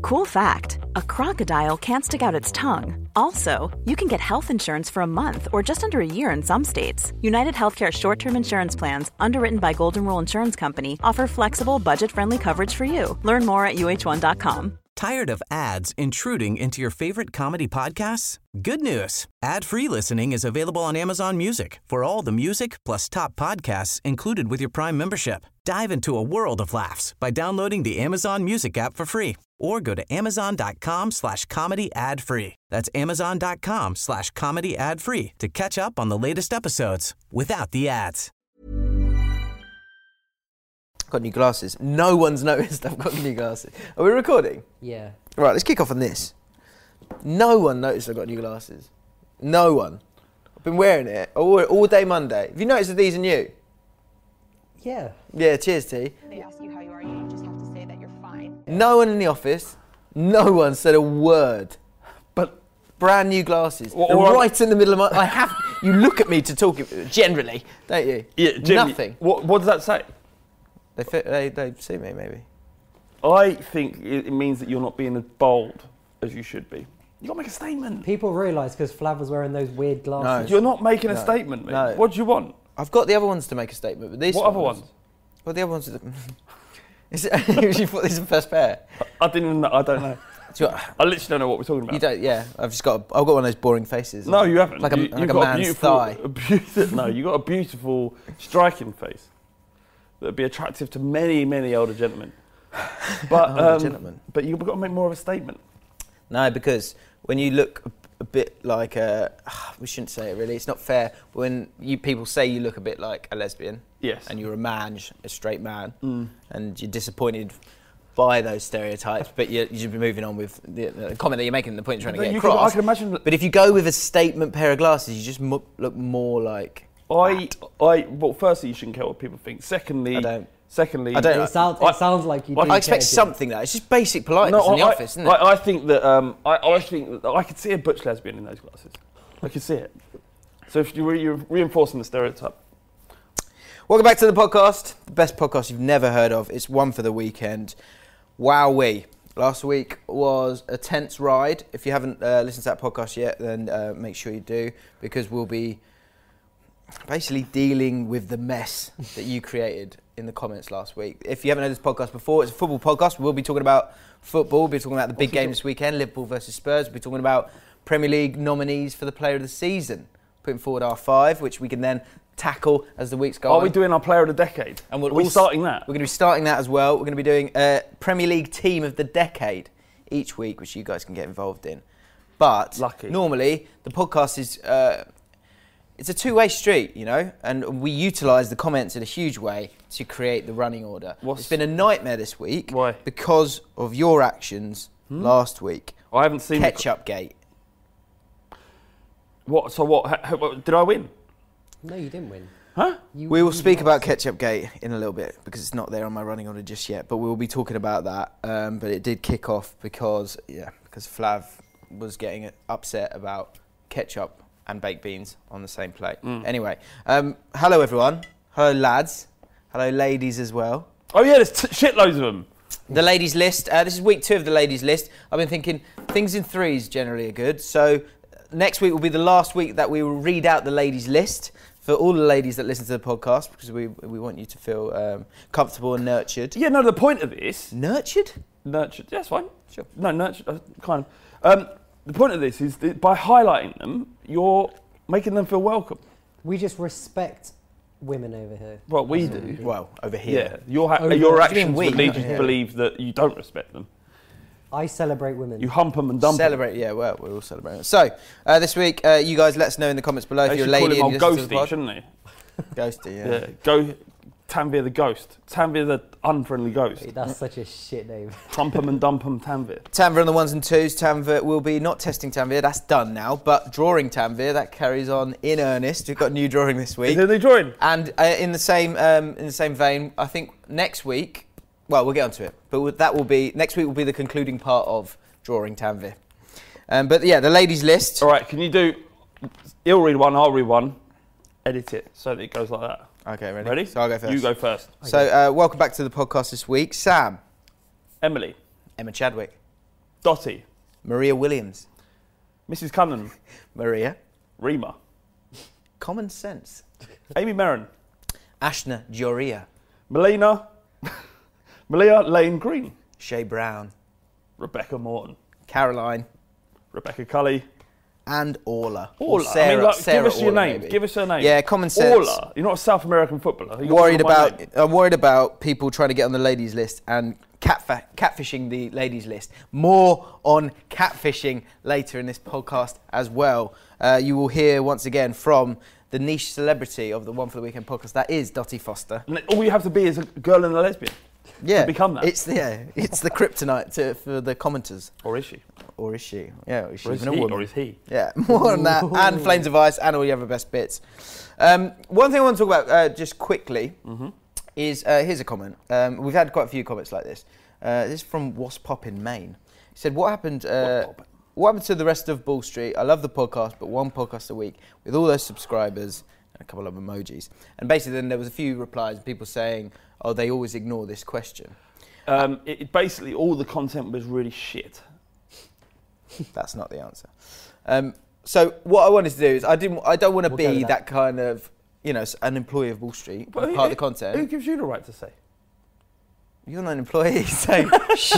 Cool fact, a crocodile can't stick out its tongue. Also, you can get health insurance for a month or just under a year in some states. United Healthcare short-term insurance plans, underwritten by Golden Rule Insurance Company, offer flexible, budget-friendly coverage for you. Learn more at uh1.com. Tired of ads intruding into your favorite comedy podcasts? Good news. Ad-free listening is available on Amazon Music for all the music plus top podcasts included with your Prime membership. Dive into a world of laughs by downloading the Amazon Music app for free or go to amazon.com/comedy ad-free. That's amazon.com/comedy ad-free to catch up on the latest episodes without the ads. Got new glasses. No one's noticed I've got new glasses. Are we recording? Yeah. Right, let's kick off on this. No one noticed I've got new glasses. No one. I've been wearing it all day Monday. Have you noticed that these are new? Yeah. Yeah, cheers, T. They ask you how you are, you just have to say that you're fine. No one in the office, no one said a word. But brand new glasses. They're right in the middle of my... You look at me to talk, generally, don't you? Yeah, generally. Nothing. What does that say? They suit me, maybe. I think it means that you're not being as bold as you should be. You got to make a statement. People realise because Flav was wearing those weird glasses. No. You're not making a statement, mate. No. What do you want? I've got the other ones to make a statement, but these What other ones? Well, the other ones are... You thought this is the first pair? I didn't even know. I don't know. I literally don't know what we're talking about. You don't, yeah. I've got one of those boring faces. No, you haven't. Like a man's thigh. No, you've got a beautiful, striking face that would be attractive to many, many older gentlemen. But but you've got to make more of a statement. No, because when you look a bit like we shouldn't say it really. It's not fair when people say you look a bit like a lesbian. Yes. And you're a man, a straight man, and you're disappointed by those stereotypes, but you should be moving on with the comment that you're making, the point you're trying to get across. I can imagine. But if you go with a statement pair of glasses, you just look more like. Well, firstly, you shouldn't care what people think. Secondly, I don't. It sounds like you do. I expect something though. It's just basic politeness in the office, isn't it? I think that I think that I could see a butch lesbian in those glasses. I could see it. So if you're reinforcing the stereotype. Welcome back to the podcast, the best podcast you've never heard of. It's one for the weekend. Wowee. Last week was a tense ride. If you haven't listened to that podcast yet, then make sure you do, because we'll be basically dealing with the mess that you created in the comments last week. If you haven't heard this podcast before, it's a football podcast. We'll be talking about football. We'll be talking about the big game this weekend, Liverpool versus Spurs. We'll be talking about Premier League nominees for the Player of the Season, putting forward our 5, which we can then tackle as the weeks go on. Are we doing our Player of the Decade? And are we starting that? We're going to be starting that as well. We're going to be doing Premier League Team of the Decade each week, which you guys can get involved in. But normally, the podcast is... it's a two-way street, you know, and we utilise the comments in a huge way to create the running order. It's been a nightmare this week. Why? Because of your actions last week. I haven't seen... Ketchup-gate. What? So what? Did I win? No, you didn't win. Huh? We will speak about Ketchup-gate in a little bit, because it's not there on my running order just yet, but we'll be talking about that. But it did kick off because Flav was getting upset about ketchup and baked beans on the same plate. Anyway, hello everyone. Hello lads. Hello ladies as well. Oh yeah, there's shitloads of them. The ladies list. This is week 2 of the ladies list. I've been thinking things in threes generally are good. So next week will be the last week that we will read out the ladies list for all the ladies that listen to the podcast, because we want you to feel comfortable and nurtured. Yeah, no, the point of this... Nurtured? Nurtured, yeah, that's fine. Sure. No, nurtured, kind of. The point of this is that by highlighting them, you're making them feel welcome. We just respect women over here. Well, we do. Well, over here. Yeah, your actions would lead you to believe that you don't respect them. I celebrate women. You hump them and dump them. Celebrate, yeah, well, we're all celebrating. So, this week, you guys let us know in the comments below if you're a lady and you listen to the pod. Shouldn't they? Ghosty, yeah. Yeah, go Tanvir the Ghost. Tanvir the unfriendly ghost. Hey, that's such a shit name. Trump 'em and dump 'em Tanvir. Tanvir on the 1s and 2s. Tanvir will be not testing Tanvir, that's done now, but drawing Tanvir, that carries on in earnest. We've got a new drawing this week. Is there a new drawing? And in the same vein, I think next week, well, we'll get onto it, but next week will be the concluding part of drawing Tanvir. But yeah, the ladies list. All right, can you do, he'll read one, I'll read one, edit it so that it goes like that. Okay, ready? Ready? So I'll go first. You go first. So welcome back to the podcast this week. Sam. Emily. Emma Chadwick. Dotty. Maria Williams. Mrs. Cunnan. Maria. Rima. Common Sense. Amy Merrin. Ashna Joria. Melina. Malia Lane Green. Shay Brown. Rebecca Morton. Caroline. Rebecca Cully. And Orla. Orla. Or Sarah, I mean, like, Sarah give us your Orla, name. maybe. Give us her name. Yeah, Common Sense. Orla. You're not a South American footballer. You got Worried my name. I'm worried about people trying to get on the ladies list and catfishing the ladies list. More on catfishing later in this podcast as well. You will hear once again from the niche celebrity of the One for the Weekend podcast. That is Dottie Foster. And all you have to be is a girl and a lesbian. Yeah, To become that. It's the kryptonite for the commenters. Or is she? Or is she? Yeah, is she Or is even a he? woman? Or is he? Yeah, more on that, and Flames of Ice, and all your other best bits. One thing I want to talk about just quickly is, here's a comment. We've had quite a few comments like this. This is from Wasp Pop in Maine. He said, what happened to the rest of Bull Street? I love the podcast, but one podcast a week with all those subscribers and a couple of emojis. And basically then there was a few replies, people saying, oh, they always ignore this question. Basically, all the content was really shit. That's not the answer. So what I wanted to do is I don't want to We'll go be with that kind of, an employee of Wall Street, part of the content. Who gives you the right to say? You're not an employee, so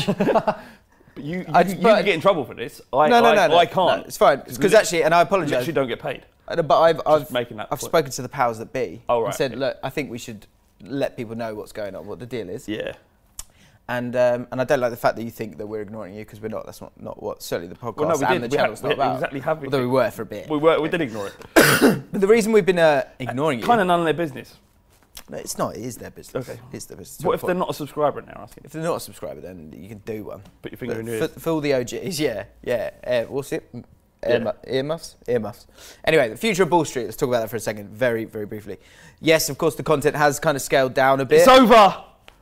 But you can get in trouble for this. no, I can't. No, it's fine because actually, and I apologise. Literally don't get paid. But I've making that I've point. spoken to the powers that be Oh, right, and said, okay. look, I think we should let people know what's going on, what the deal is. Yeah. And I don't like the fact that you think that we're ignoring you because we're not. That's not what certainly the podcast Well, no, we and did. the We channel's had- not we about. exactly have- Although we were for a bit. We did ignore it. But the reason we've been ignoring you, Kind of none of their business. no, it's not. It is their business. Okay. It's their business. What if they're not a subscriber now? Asking. If they're not a subscriber, then you can do one. Put your finger But in your ears. for all the OGs, yeah. What's it? Yeah. Earmuffs? Earmuffs. Anyway, the future of Bull Street. Let's talk about that for a second, very, very briefly. Yes, of course, the content has kind of scaled down a bit. It's over.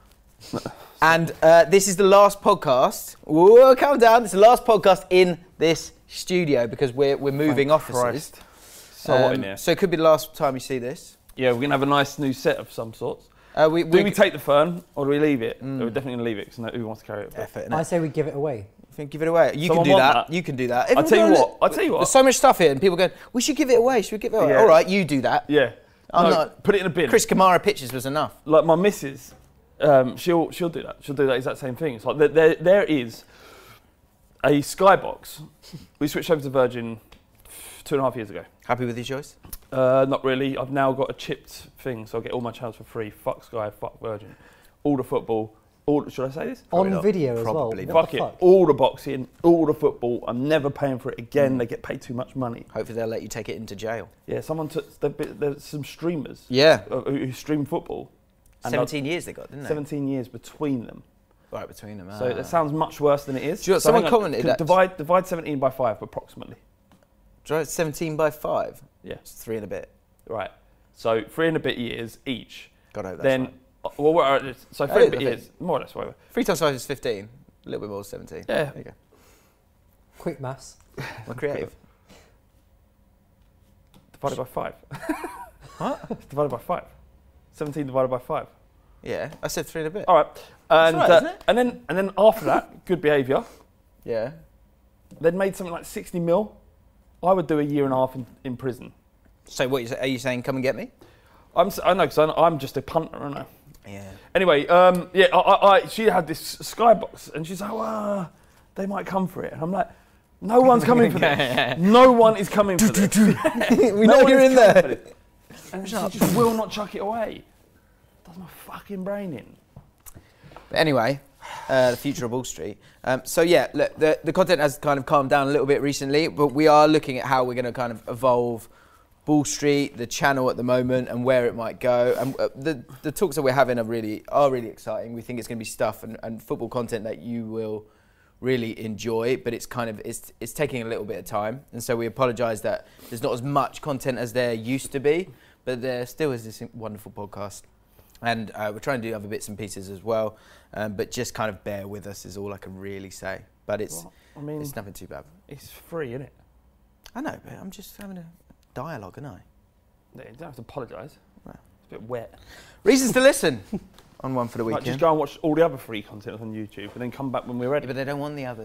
And this is the last podcast. Whoa, calm down. This is the last podcast in this studio because we're moving Thank offices. Christ. So what in here? So it could be the last time you see this. Yeah, we're gonna have a nice new set of some sorts. Do Do we take the fern or do we leave it? We're definitely gonna leave it because who wants to carry it? effort? I say we give it away. Give it away. You Someone can do want that. that? You can do that. I'll tell you what. There's so much stuff here, and people go, "We should give it away. Should we give it away?" Yeah. All right, you do that. Yeah. I'm No, not- Put it in a bin. Chris Kamara pictures was enough. Like my missus, she'll do that. She'll do that exact same thing. It's like there is a Skybox. We switched over to Virgin 2.5 years ago. Happy with your choice? Not really. I've now got a chipped thing, so I get all my channels for free. Fuck Sky, fuck Virgin. All the football. Should I say this? Probably On not. video as well. Probably What not. Fuck the it. fuck? All the boxing, all the football. I'm never paying for it again. They get paid too much money. Hopefully they'll let you take it into jail. Yeah, someone took. There's some streamers. Yeah. Who stream football. And 17 years they got, didn't they? 17 years between them. Right between them. So that sounds much worse than it is. Do you know what, So someone hang on, commented can that- divide 17 by 5 approximately. 17 by 5. Yeah. It's 3 and a bit. Right. So 3 and a bit years each. God, I hope that's Then, right. so 3 and a bit I years, more or less, whatever. 3 times 5 is 15. A little bit more than 17. Yeah. There you go. Quick maths. I'm creative. Divided by 5. What? It's divided by 5. 17 divided by 5. Yeah, I said 3 and a bit. All right. And right, isn't it? and then after that, good behaviour. Yeah. They'd made something like 60 mil. I would do a year and a half in prison. So what are you saying? Come and get me? I know because I'm just a punter, aren't I? Yeah. Anyway, she had this Skybox, and she's like, well, they might come for it. And I'm like, no one's coming for this. No one is coming for this. We No know one you're is in coming there. for this. And she just will not chuck it away. Does my fucking brain in. But anyway, the future of Wall Street. So yeah, look, the content has kind of calmed down a little bit recently, but we are looking at how we're going to kind of evolve Wall Street, the channel at the moment, and where it might go. And the talks that we're having are really exciting. We think it's going to be stuff and football content that you will really enjoy, but it's kind of it's taking a little bit of time, and so we apologise that there's not as much content as there used to be, but there still is this wonderful podcast. And we're trying to do other bits and pieces as well, but just kind of bear with us is all I can really say. But it's nothing too bad. It's free, isn't it? I know, but I'm just having a dialogue, aren't I? You don't have to apologise. Well. It's a bit wet. Reasons to listen on One for the Like, Weekend. just go and watch all the other free content on YouTube and then come back when we're Yeah, ready. but they don't want the others.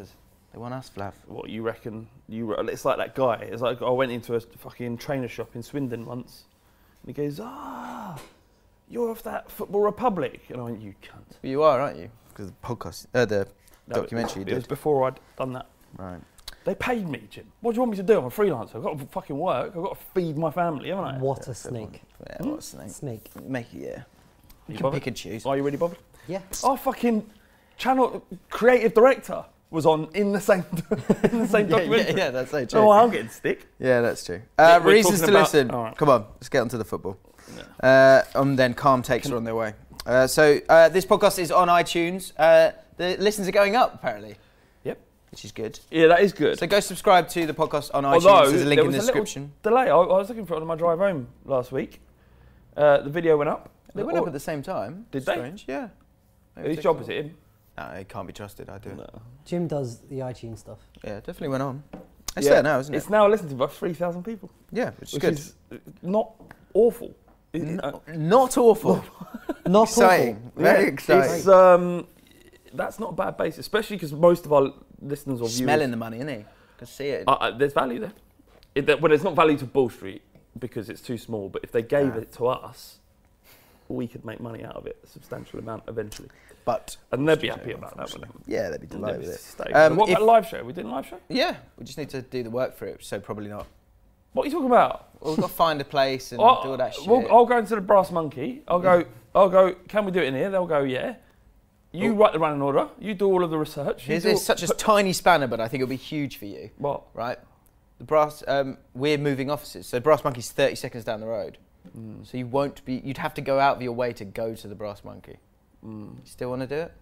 They want us, Flav. What you reckon? It's like that guy. It's like I went into a fucking trainer shop in Swindon once, and he goes, you're off that Football Republic, and I went, you cunt. Well, you are, aren't you? Because the podcast, the documentary you did. It was before I'd done that. Right. They paid me, Jim. What do you want me to do? I'm a freelancer. I've got to fucking work. I've got to feed my family, haven't I? What a snake. Yeah, what a snake. Snake. Make it, yeah. You can bothered? pick and choose. Are you really bothered? Yeah. Our fucking channel creative director was on in the same documentary. Yeah, that's so true. Oh, I'm getting stick. Yeah, that's true. We're Reasons to talking about- listen. all right. Come on, let's get onto the football. And then calm takes are on their way. So this podcast is on iTunes. The listens are going up, apparently. Yep. Which is good. Yeah, that is good. So go subscribe to the podcast on iTunes. Although, There's a link there in the was a little description. delay. I was looking for it on my drive home last week. The video went up. They went up at the same time. Did they? Strange, yeah. Whose job is it in? No, it can't be trusted. I do it. No. Jim does the iTunes stuff. Yeah, it definitely went on. It's there now, isn't it? It's now listened to by 3,000 people. Yeah, which is Which good. is not awful. Not awful. Not Exciting. Very exciting. It's, that's not a bad base, especially because most of our listeners or viewers... Smelling the money, isn't he? Can see it. There's value there. Well, there's not value to Ball Street because it's too small, but if they gave it to us, we could make money out of it, a substantial amount eventually. And they'd be happy about that, wouldn't they? Yeah, they'd be delighted with it. What about a live show? We doing a live show? Yeah, we just need to do the work for it, so probably not. What are you talking about? Well, we've got to find a place and do all that shit. Well, I'll go into the Brass Monkey. I'll go, can we do it in here? They'll go, yeah. You write the running order. You do all of the research. Here's such a tiny spanner, but I think it'll be huge for you. What? Right? The Brass, we're moving offices, so Brass Monkey's 30 seconds down the road. So you'd have to go out of your way to go to the Brass Monkey. You still want to do it?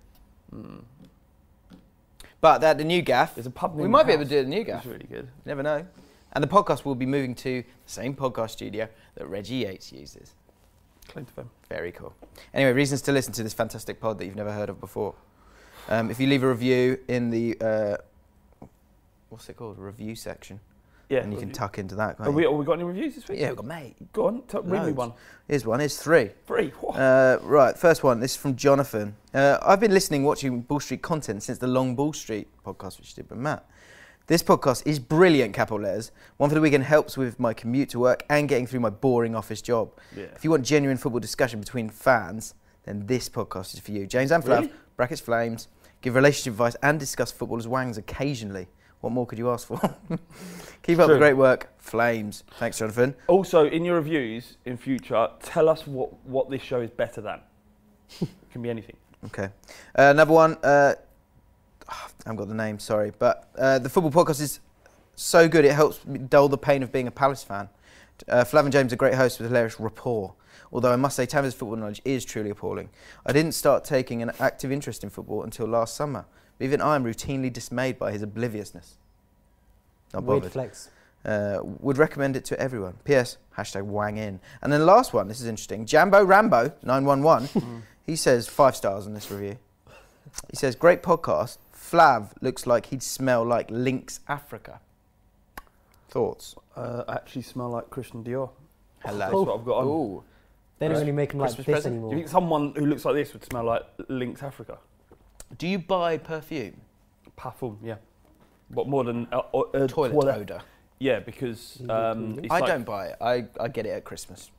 But the new gaff, There's a pub we near might my be able to house. do it at the new gaff. It's really good. You never know. And the podcast will be moving to the same podcast studio that Reggie Yates uses. Claim to fame. Very cool. Anyway, reasons to listen to this fantastic pod that you've never heard of before. If you leave a review in the, what's it called? Review section. Yeah. And you can tuck into that. Have we got any reviews this week? Yeah, we've got mate. Go on, read me one. Here's one. Here's 3. 3. Right, first one. This is from Jonathan. I've been watching Ball Street content since the Long Ball Street podcast, which you did with Matt. This podcast is brilliant, capital letters. One for the Weekend helps with my commute to work and getting through my boring office job. Yeah. If you want genuine football discussion between fans, then this podcast is for you. James and Flav, brackets Flames, give relationship advice and discuss footballers' wangs occasionally. What more could you ask for? Keep up the great work, Flames. Thanks, Jonathan. Also, in your reviews in future, tell us what this show is better than. It can be anything. Okay. Another one. I haven't got the name, sorry. But the football podcast is so good, it helps me dull the pain of being a Palace fan. Flav and James are great hosts with hilarious rapport. Although I must say, Tammy's football knowledge is truly appalling. I didn't start taking an active interest in football until last summer. But even I am routinely dismayed by his obliviousness. Not bothered. Weird flex. Would recommend it to everyone. P.S. # wang in. And then the last one, this is interesting. Jambo Rambo 911. He says 5 stars on this review. He says, great podcast. Flav looks like he'd smell like Lynx Africa. Thoughts? I actually smell like Christian Dior. Hello. That's what I've got on. Ooh. They don't really make them like Christmas this present? anymore. Do you think someone who looks like this would smell like Lynx Africa? Do you buy perfume? Parfum, yeah. But more than Toilet odour? Yeah, because it's I don't buy it. I get it at Christmas.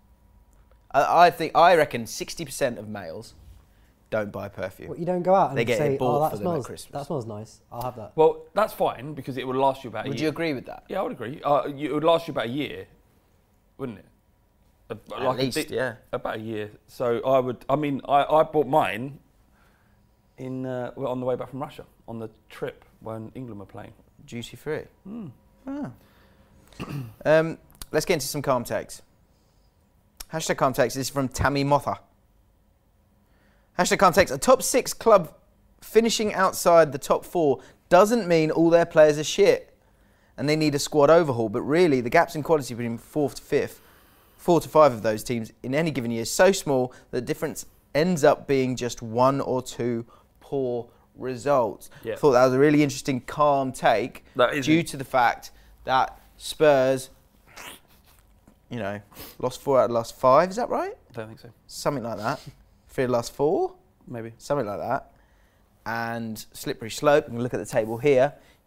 I reckon 60% of males don't buy perfume. What, you don't go out and They get say, it bought oh, for that them at smells, Christmas. that smells nice. I'll have that. Well, that's fine because it would last you about a year. Would you agree with that? Yeah, I would agree. It would last you about a year, wouldn't it? At least, yeah. About a year. So I bought mine on the way back from Russia on the trip when England were playing. Duty free. Let's get into some calm takes. # calm takes. This is from Tammy Motha. # calm takes. A top 6 club finishing outside the top 4 doesn't mean all their players are shit and they need a squad overhaul, but really the gaps in quality between 4th to 5th, 4 to 5 of those teams in any given year is so small that the difference ends up being just 1 or 2 poor results. Yeah. I thought that was a really interesting calm take due to the fact that Spurs, lost 4 out of the last 5, is that right? I don't think so. Something like that. 3 of the last 4? Maybe. Something like that. And slippery slope, and look at the table here.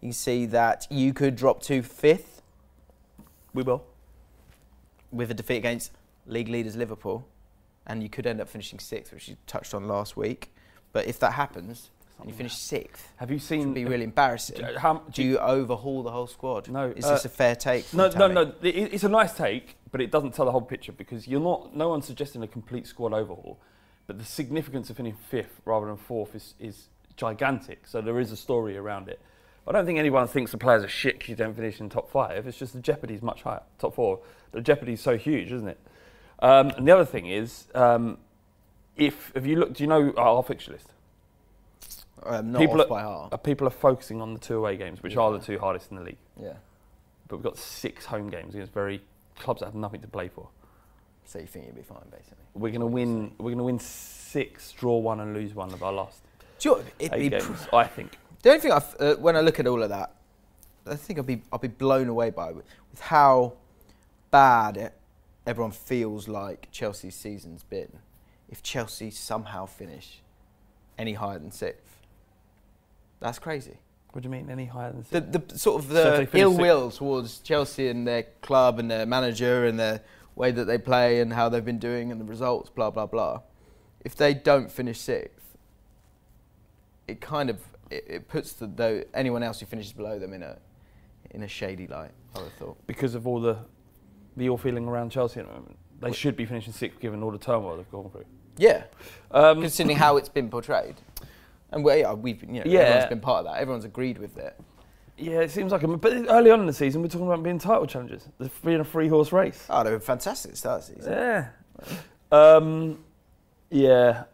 you can see that you could drop to 5th. We will. With a defeat against league leaders Liverpool. And you could end up finishing 6th, which you touched on last week. But if that happens, and you finish 6th, have you seen? It would be really embarrassing. Do you overhaul the whole squad? No. Is this a fair take? No. It's a nice take, but it doesn't tell the whole picture because you're not. No one's suggesting a complete squad overhaul, but the significance of finishing 5th rather than 4th is gigantic. So there is a story around it. I don't think anyone thinks the players are shit because you don't finish in top 5. It's just the jeopardy is much higher. Top 4, the jeopardy is so huge, isn't it? And the other thing is, if you look, do you know our fixture list? Not off by heart. People are focusing on the 2 away games, which are the 2 hardest in the league. Yeah. But we've got 6 home games against clubs that have nothing to play for. So you think you'll be fine, basically? We're going to win. We're going to win 6, draw 1, and lose 1 of our last 8 games. I think. The only thing when I look at all of that, I think I'll be blown away by with how bad everyone feels like Chelsea's season's been. If Chelsea somehow finish any higher than 6th. That's crazy. What do you mean, any higher than 6th? The sort of the ill will towards Chelsea and their club and their manager and their way that they play and how they've been doing and the results, blah, blah, blah. If they don't finish 6th, it kind of it puts anyone else who finishes below them in a shady light, I would have thought. Because of all the ill feeling around Chelsea at the moment. They should be finishing 6th given all the turmoil they've gone through. Yeah. Considering how it's been portrayed. And everyone's been part of that. Everyone's agreed with it. Yeah, it seems like but early on in the season, we're talking about being title challengers. Being a 3-horse race. Oh, they were fantastic at the start of the season. Yeah.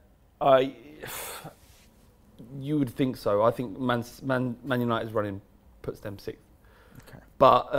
You would think so. I think Man United's running puts them 6th. Okay. But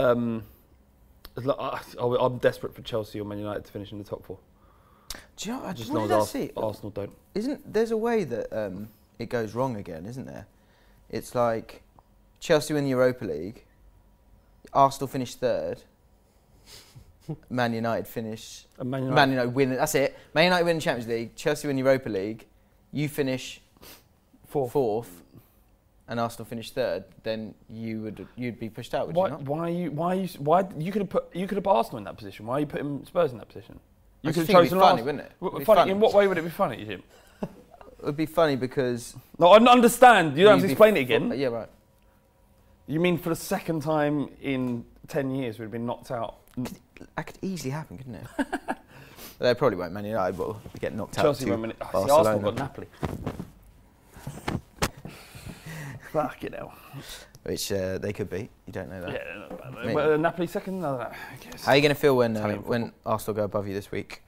I'm desperate for Chelsea or Man United to finish in the top 4. Do you know? I just know Arsenal don't. There's a way that it goes wrong again, isn't there? It's like Chelsea win the Europa League, Arsenal finish 3rd, Man United finish. Man United win. That's it. Man United win the Champions League, Chelsea win the Europa League, you finish 4th, and Arsenal finish 3rd. Then you'd be pushed out. Would you not? Why you could have put Arsenal in that position? Why are you putting Spurs in that position? You could have chosen funny, wouldn't it? Funny. In what way would it be funny, Jim? It would be funny because... No, I understand. You don't have to explain it again. Yeah, right. You mean for the second time in 10 years we'd been knocked out? That could easily happen, couldn't it? They probably won't. Man United will get knocked out. Chelsea won't. Arsenal got Napoli. Fucking hell. Which they could beat. You don't know that. Yeah, well, Napoli second? No, I guess. How are you going to feel when Arsenal go above you this week?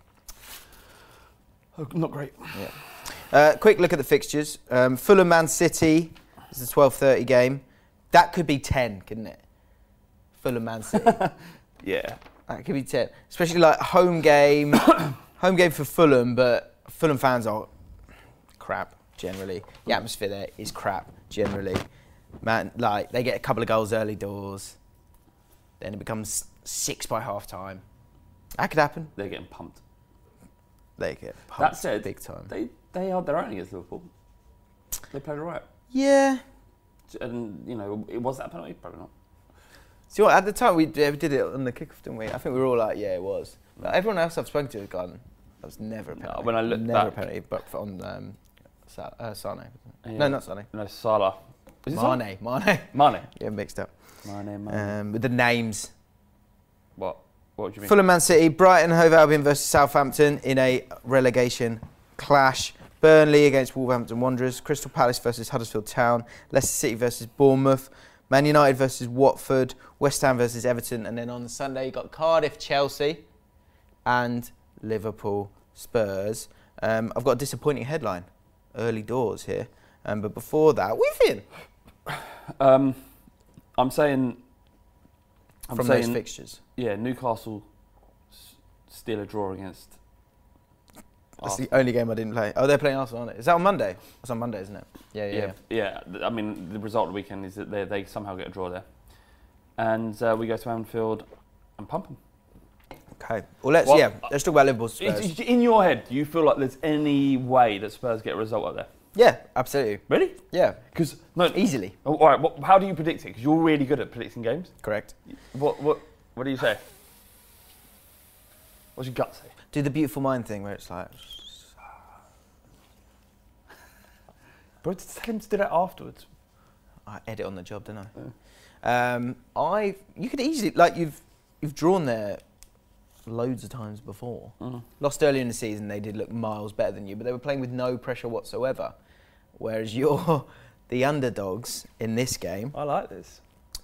Oh, not great. Yeah. Quick look at the fixtures. Fulham Man City is a 12:30 game. That could be 10, couldn't it? Fulham Man City. Yeah. That could be 10. Especially like home game. Home game for Fulham, but Fulham fans are crap generally. The atmosphere there is crap generally. Man, like they get a couple of goals early doors, then it becomes 6 by half time. That could happen. They're getting pumped. They get pumped. That said, big time. They are their own against Liverpool. They played all right. Yeah. And it was that penalty? Probably not. See what? At the time we did it on the kickoff, didn't we? I think we were all like, yeah, it was. But everyone else I've spoken to has gone, that was never a penalty. No, when I look never back, a penalty, but on Sane. Yeah. No, not Sane. No, Salah. Mane. Yeah, mixed up. Mane. With the names. What do you mean? Fulham Man City, Brighton Hove Albion versus Southampton in a relegation clash. Burnley against Wolverhampton Wanderers. Crystal Palace versus Huddersfield Town. Leicester City versus Bournemouth. Man United versus Watford. West Ham versus Everton. And then on the Sunday, you've got Cardiff Chelsea and Liverpool Spurs. I've got a disappointing headline. Early doors here. But before that, we've been. I'm saying those fixtures. Yeah, Newcastle steal a draw against That's Arsenal. The only game I didn't play. Oh, they're playing Arsenal, aren't they? Is that on Monday? It's on Monday, isn't it? Yeah. I mean, the result of the weekend is that they somehow get a draw there. And we go to Anfield and pump them. Okay. Well, let's talk about Liverpool Spurs. In your head, do you feel like there's any way that Spurs get a result out there? Yeah, absolutely. Really? Yeah. Because no, easily. Oh, all right. How do you predict it? Because you're really good at predicting games. Correct. What do you say? What's your gut say? Do the beautiful mind thing where it's like. Bro, tell him to do that afterwards. I edit on the job, don't I? Yeah. You could easily you've drawn there loads of times before. Lost earlier in the season, they did look miles better than you, but they were playing with no pressure whatsoever. Whereas you're the underdogs in this game. I like this.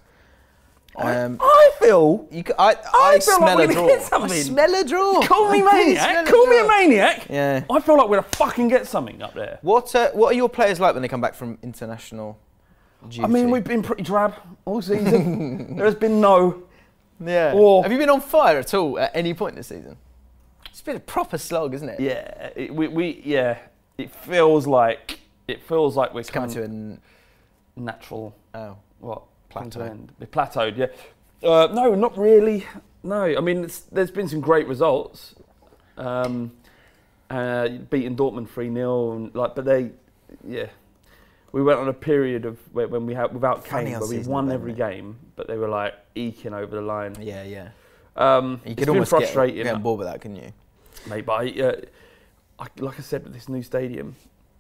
I feel I feel smell like a draw. I smell a draw. Call me maniac. Call me a maniac. Yeah. I feel like we're gonna fucking get something up there. What are your players like when they come back from international duty? I mean, we've been pretty drab all season. There's been no. Yeah. Have you been on fire at all at any point this season? It's been a proper slog, isn't it? Yeah. It feels like we're coming to a natural. Oh. What? Plateau. End. They plateaued. Yeah. No, not really. No. I mean, there's been some great results. Beating Dortmund 3-0, but they, yeah. We went on a period of when we had without Kane, where we won every game, but they were like eking over the line. Yeah, yeah. You could almost frustrating. Get on board with that, couldn't you? Mate, but like I said, with this new stadium.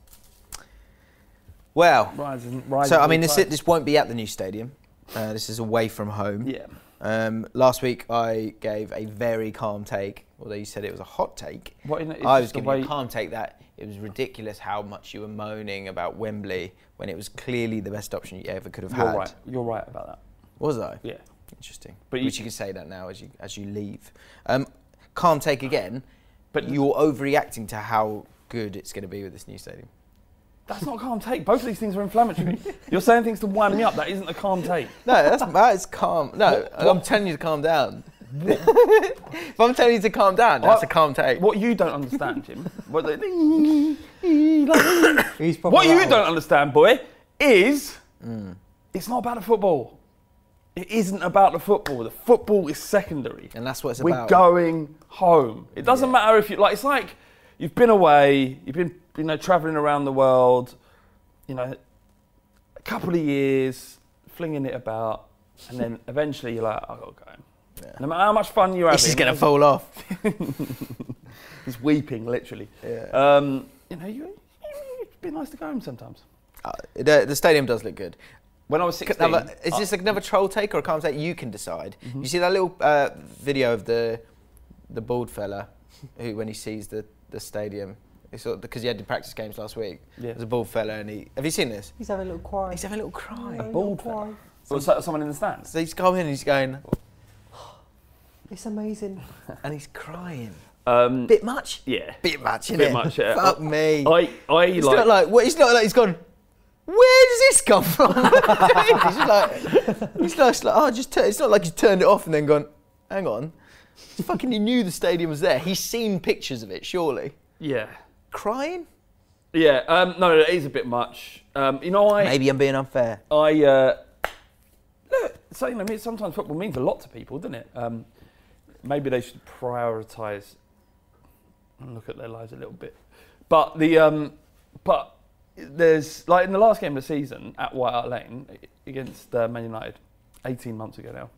Well, rising so I mean, this won't be at the new stadium. This is away from home. Yeah. Last week I gave a very calm take, although you said it was a hot take. I was giving a calm take that it was ridiculous how much you were moaning about Wembley when it was clearly the best option you ever could have had. Right. You're right about that. Was I? Yeah. Interesting. But you can say that now as you leave. Calm take again, but you're overreacting to how good it's going to be with this new stadium. That's not a calm take. Both of these things are inflammatory. You're saying things to wind me up. That isn't a calm take. No, that is calm. No, I'm telling you to calm down. If I'm telling you to calm down, that's a calm take. What you don't understand, Jim, what you don't understand, boy, is it's not about the football. It isn't about the football. The football is secondary. And that's what it's about. We're going home. It doesn't matter if it's like you've been away, you've been travelling around the world, a couple of years, flinging it about, and then eventually you're like, I've got to go home. Yeah. No matter how much fun you're having. This is going to fall off. He's weeping, literally. Yeah. It'd be nice to go home sometimes. The stadium does look good. When I was 16... is this another troll take or a calm take? You can decide. Mm-hmm. You see that little video of the bald fella who, when he sees the stadium, because he had the practice games last week. Yeah. There's a bald fella and have you seen this? He's having a little cry. He's having a little cry. A bald fella? Someone in the stands? So he's going and he's going... It's amazing. And he's crying. Bit much? Yeah. Bit much, innit? Bit much, yeah. Fuck me. It's not like he's gone, where does this come from? He's like, it's not like he's turned it off and then gone, hang on. Fucking he knew the stadium was there. He's seen pictures of it, surely. Yeah. Crying? Yeah, no, it is a bit much. Maybe I'm being unfair. Look, sometimes football means a lot to people, doesn't it? Maybe they should prioritise and look at their lives a little bit. But there's in the last game of the season at White Hart Lane against Man United, 18 months ago now.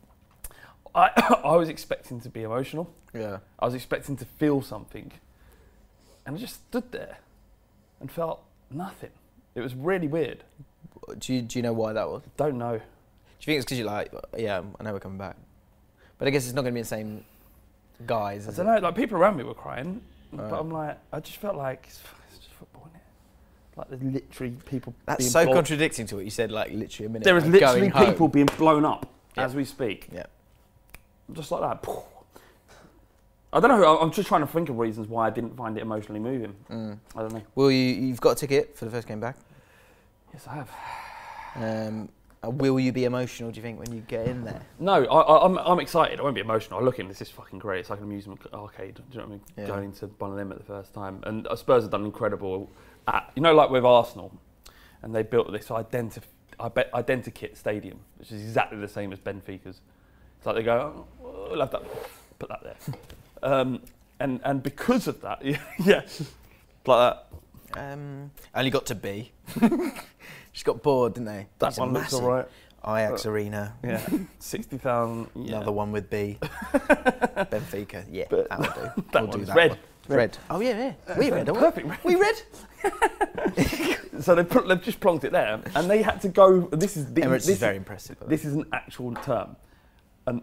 I was expecting to be emotional. Yeah. I was expecting to feel something, and I just stood there and felt nothing. It was really weird. Do you know why that was? Don't know. Do you think it's because you're like, yeah, I know we're coming back? But I guess it's not going to be the same guys. I don't know. Like people around me were crying, but I'm like, I just felt like it's just football, isn't it? Like there's literally people. That's so contradicting to what you said. Like literally a minute. There is literally people being blown up as we speak. Yeah. Just like that. I don't know. I'm just trying to think of reasons why I didn't find it emotionally moving. I don't know. Well, you've got a ticket for the first game back. Yes, I have. Will you be emotional, do you think, when you get in there? No, I'm excited. I won't be emotional. I look in, this is fucking great. It's like an amusement arcade. Do you know what I mean? Yeah. Going into Bonnet the first time. And Spurs have done incredible like with Arsenal. And they built this Identikit stadium, which is exactly the same as Benfica's. It's like they go, we'll have that, put that there. And because of that, yeah, like that. Only got to B. Just got bored, didn't they? That one looks all right. Ajax Arena. Yeah, 60,000. Yeah. Another one with B. Benfica. Yeah, But that will do. that We'll do one's that red. one. Red. Oh yeah. We red. Perfect red. We red. So they've just plonked it there, and they had to go. This is Emirates is very impressive. This is an actual term, an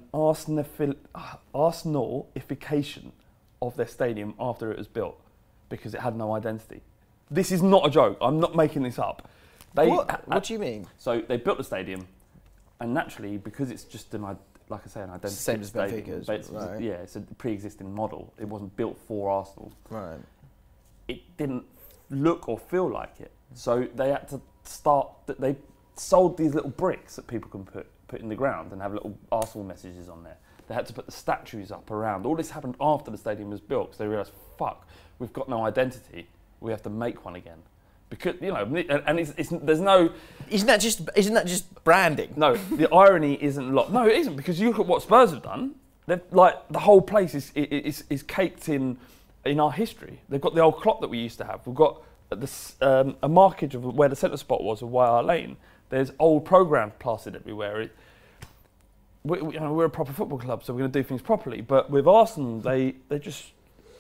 Arsenalification of their stadium after it was built, because it had no identity. This is not a joke. I'm not making this up. What do you mean? So they built the stadium, and naturally, because it's just an identity. Same as stadium, Benfica's, right. Yeah, it's a pre-existing model. It wasn't built for Arsenal. Right. It didn't look or feel like it. So they had to they sold these little bricks that people can put in the ground and have little Arsenal messages on there. They had to put the statues up around. All this happened after the stadium was built, because they realised, fuck, we've got no identity. We have to make one again. Because, and there's no... Isn't that just branding? No, the irony isn't... No, it isn't, because you look at what Spurs have done. They've, the whole place is caked in our history. They've got the old clock that we used to have. We've got a markage of where the centre spot was of White Hart Lane. There's old programmes plastered everywhere. We're a proper football club, so we're going to do things properly. But with Arsenal, they just...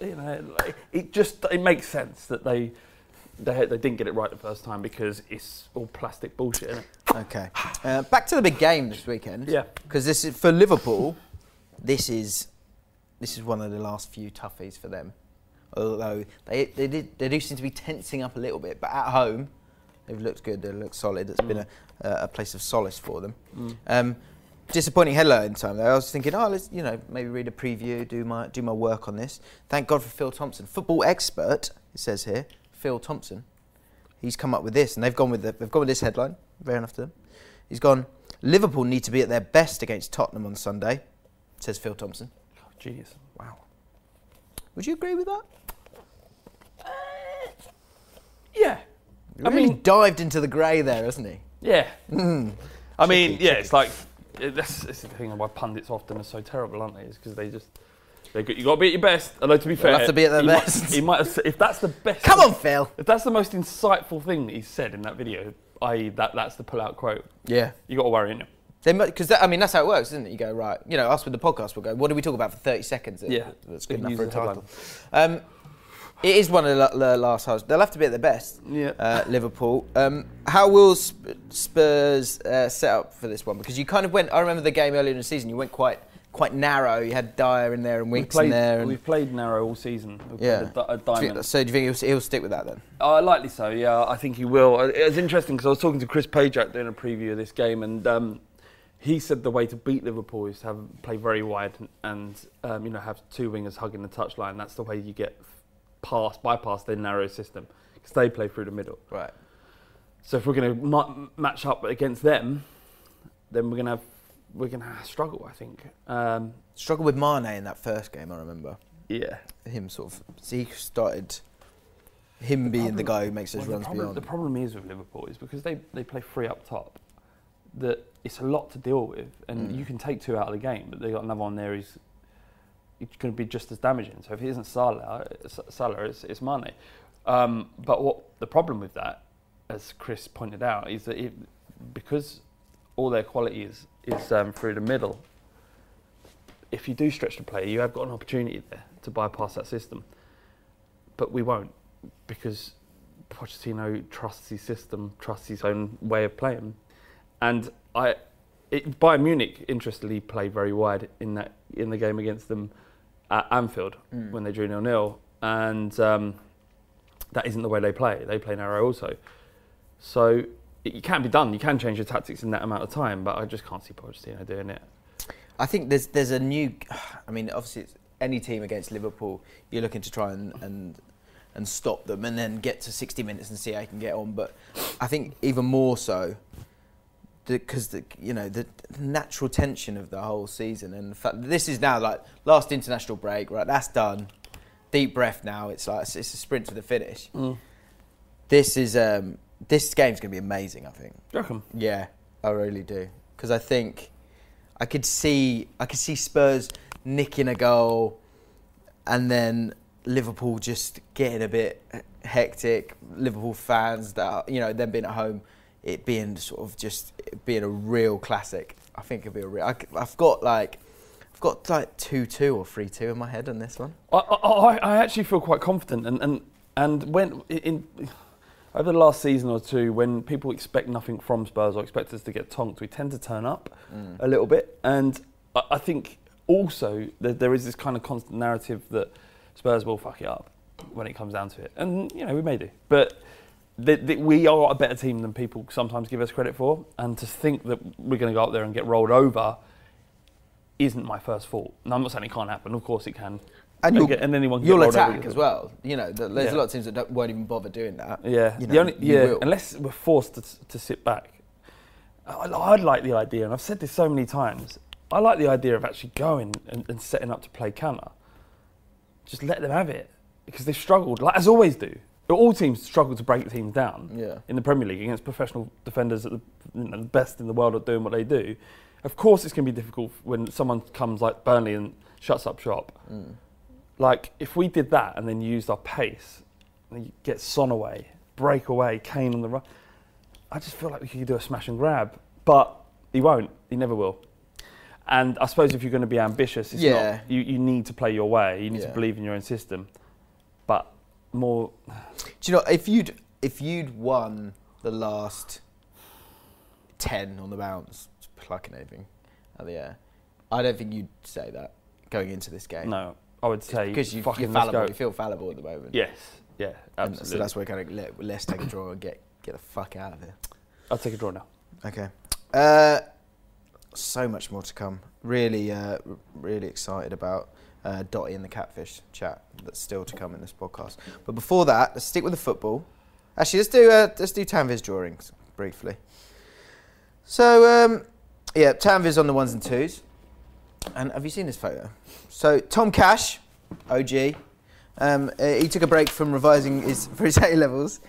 it makes sense that they didn't get it right the first time, because it's all plastic bullshit, isn't it? Okay. Back to the big game this weekend. Yeah. Because this is for Liverpool. This is one of the last few toughies for them. Although they do seem to be tensing up a little bit, but at home they've looked good. They look solid. It's been a place of solace for them. Disappointing headline time though. I was thinking, let's maybe read a preview, do my work on this. Thank God for Phil Thompson, football expert. It says here. Phil Thompson, he's come up with this, and they've gone with this headline. Fair enough to them. He's gone, Liverpool need to be at their best against Tottenham on Sunday, says Phil Thompson. Oh, genius. Wow. Would you agree with that? Yeah. Really dived into the grey there, hasn't he? Yeah. Tricky. It's like, it's the thing why pundits often are so terrible, aren't they? It's because you got to be at your best. Although to be fair, have to be at their best. He might have, if that's the best. Come on, Phil. If that's the most insightful thing that he said in that video, i.e., that's the pull-out quote. Yeah. You got to worry, innit? Because that's how it works, isn't it? You go, right. Us with the podcast, we'll go, what do we talk about for 30 seconds? That's good enough for a title. It is one of the last halves. They'll have to be at their best. Yeah. Liverpool. How will Spurs set up for this one? Because you kind of went. I remember the game earlier in the season. You went quite narrow. You had Dyer in there and Winks in there. We've played narrow all season. A diamond. So do you think he'll stick with that then? Likely so. Yeah, I think he will. It was interesting because I was talking to Chris Pajak doing a preview of this game, and he said the way to beat Liverpool is to play very wide and have two wingers hugging the touchline. That's the way you get bypass their narrow system, because they play through the middle. Right. So if we're going to match up against them, then we're going to struggle, I think. Struggle with Mane in that first game, I remember. Yeah. Him he started, him being the guy who makes those runs beyond. The problem is with Liverpool is because they play three up top, that it's a lot to deal with, and you can take two out of the game, but they got another one there who's going to be just as damaging. So if it isn't Salah, it's Mane. But what the problem with that, as Chris pointed out, is that because all their quality is through the middle, if you do stretch the play, you have got an opportunity there to bypass that system. But we won't, because Pochettino trusts his system, trusts his own way of playing. And Bayern Munich, interestingly, played very wide in the game against them at Anfield when they drew 0-0, and that isn't the way they play. They play narrow also. So it can be done. You can change your tactics in that amount of time, but I just can't see Pochettino doing it. I think there's a new... obviously, it's any team against Liverpool, you're looking to try and stop them and then get to 60 minutes and see how you can get on. But I think even more so, because the natural tension of the whole season, and the fact that this is now like last international break, right? That's done. Deep breath now. It's like it's a sprint to the finish. This game's going to be amazing, I think. Do you reckon? Yeah, I really do. Because I think I could see Spurs nicking a goal, and then Liverpool just getting a bit hectic. Liverpool fans that are, them being at home, it being sort of just being a real classic. I think it'll be a real. I've got like 2-2 or 3-2 in my head on this one. I actually feel quite confident, and when over the last season or two, when people expect nothing from Spurs or expect us to get tonked, we tend to turn up a little bit. And I think also that there is this kind of constant narrative that Spurs will fuck it up when it comes down to it. And, we may do. But we are a better team than people sometimes give us credit for. And to think that we're going to go up there and get rolled over isn't my first thought. And I'm not saying it can't happen. Of course it can. And anyone can you'll get rolled attack over as well. There's a lot of teams that won't even bother doing that. Yeah. Unless we're forced to sit back. I'd like the idea, and I've said this so many times, I like the idea of actually going and setting up to play counter. Just let them have it. Because they've struggled, like as always do. All teams struggle to break teams down in the Premier League against professional defenders at the best in the world at doing what they do. Of course it's going to be difficult when someone comes like Burnley and shuts up shop. Like, if we did that and then used our pace, and you get Son away, break away, Kane on the run, I just feel like we could do a smash and grab. But he won't. He never will. And I suppose if you're going to be ambitious, it's not, you need to play your way. You need to believe in your own system. But more... Do you know, if you'd won the last 10 on the bounce, plucking anything out of the air, I don't think you'd say that going into this game. No. I would say because you're fallible. You feel fallible at the moment. Yes, yeah, absolutely. So that's why kind of let's take a draw and get the fuck out of here. I'll take a draw now. Okay. So much more to come. Really, really excited about Dotty and the Catfish chat that's still to come in this podcast. But before that, let's stick with the football. Actually, let's do Tanvir's drawings briefly. So Tanvir's on the 1s and 2s. And have you seen this photo? So Tom Cash, OG, he took a break from revising for his A-levels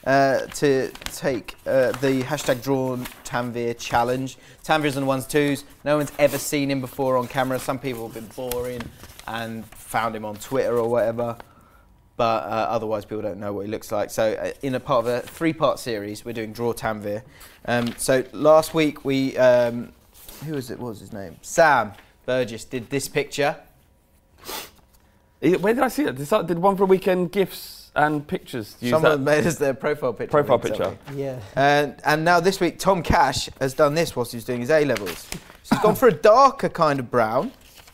to take the hashtag drawn Tanvir challenge. Tanvir's on the 1s, 2s. No one's ever seen him before on camera. Some people have been boring and found him on Twitter or whatever. But otherwise, people don't know what he looks like. So in a part of a 3-part series, we're doing Draw Tanvir. So last week, we... who was it? What was his name? Sam Burgess did this picture. Where did I see it? Did one for Weekend Gifts and Pictures use Someone made us their profile picture. Profile picture. Yeah. And now this week, Tom Cash has done this whilst he was doing his A-levels. So he's gone for a darker kind of brown.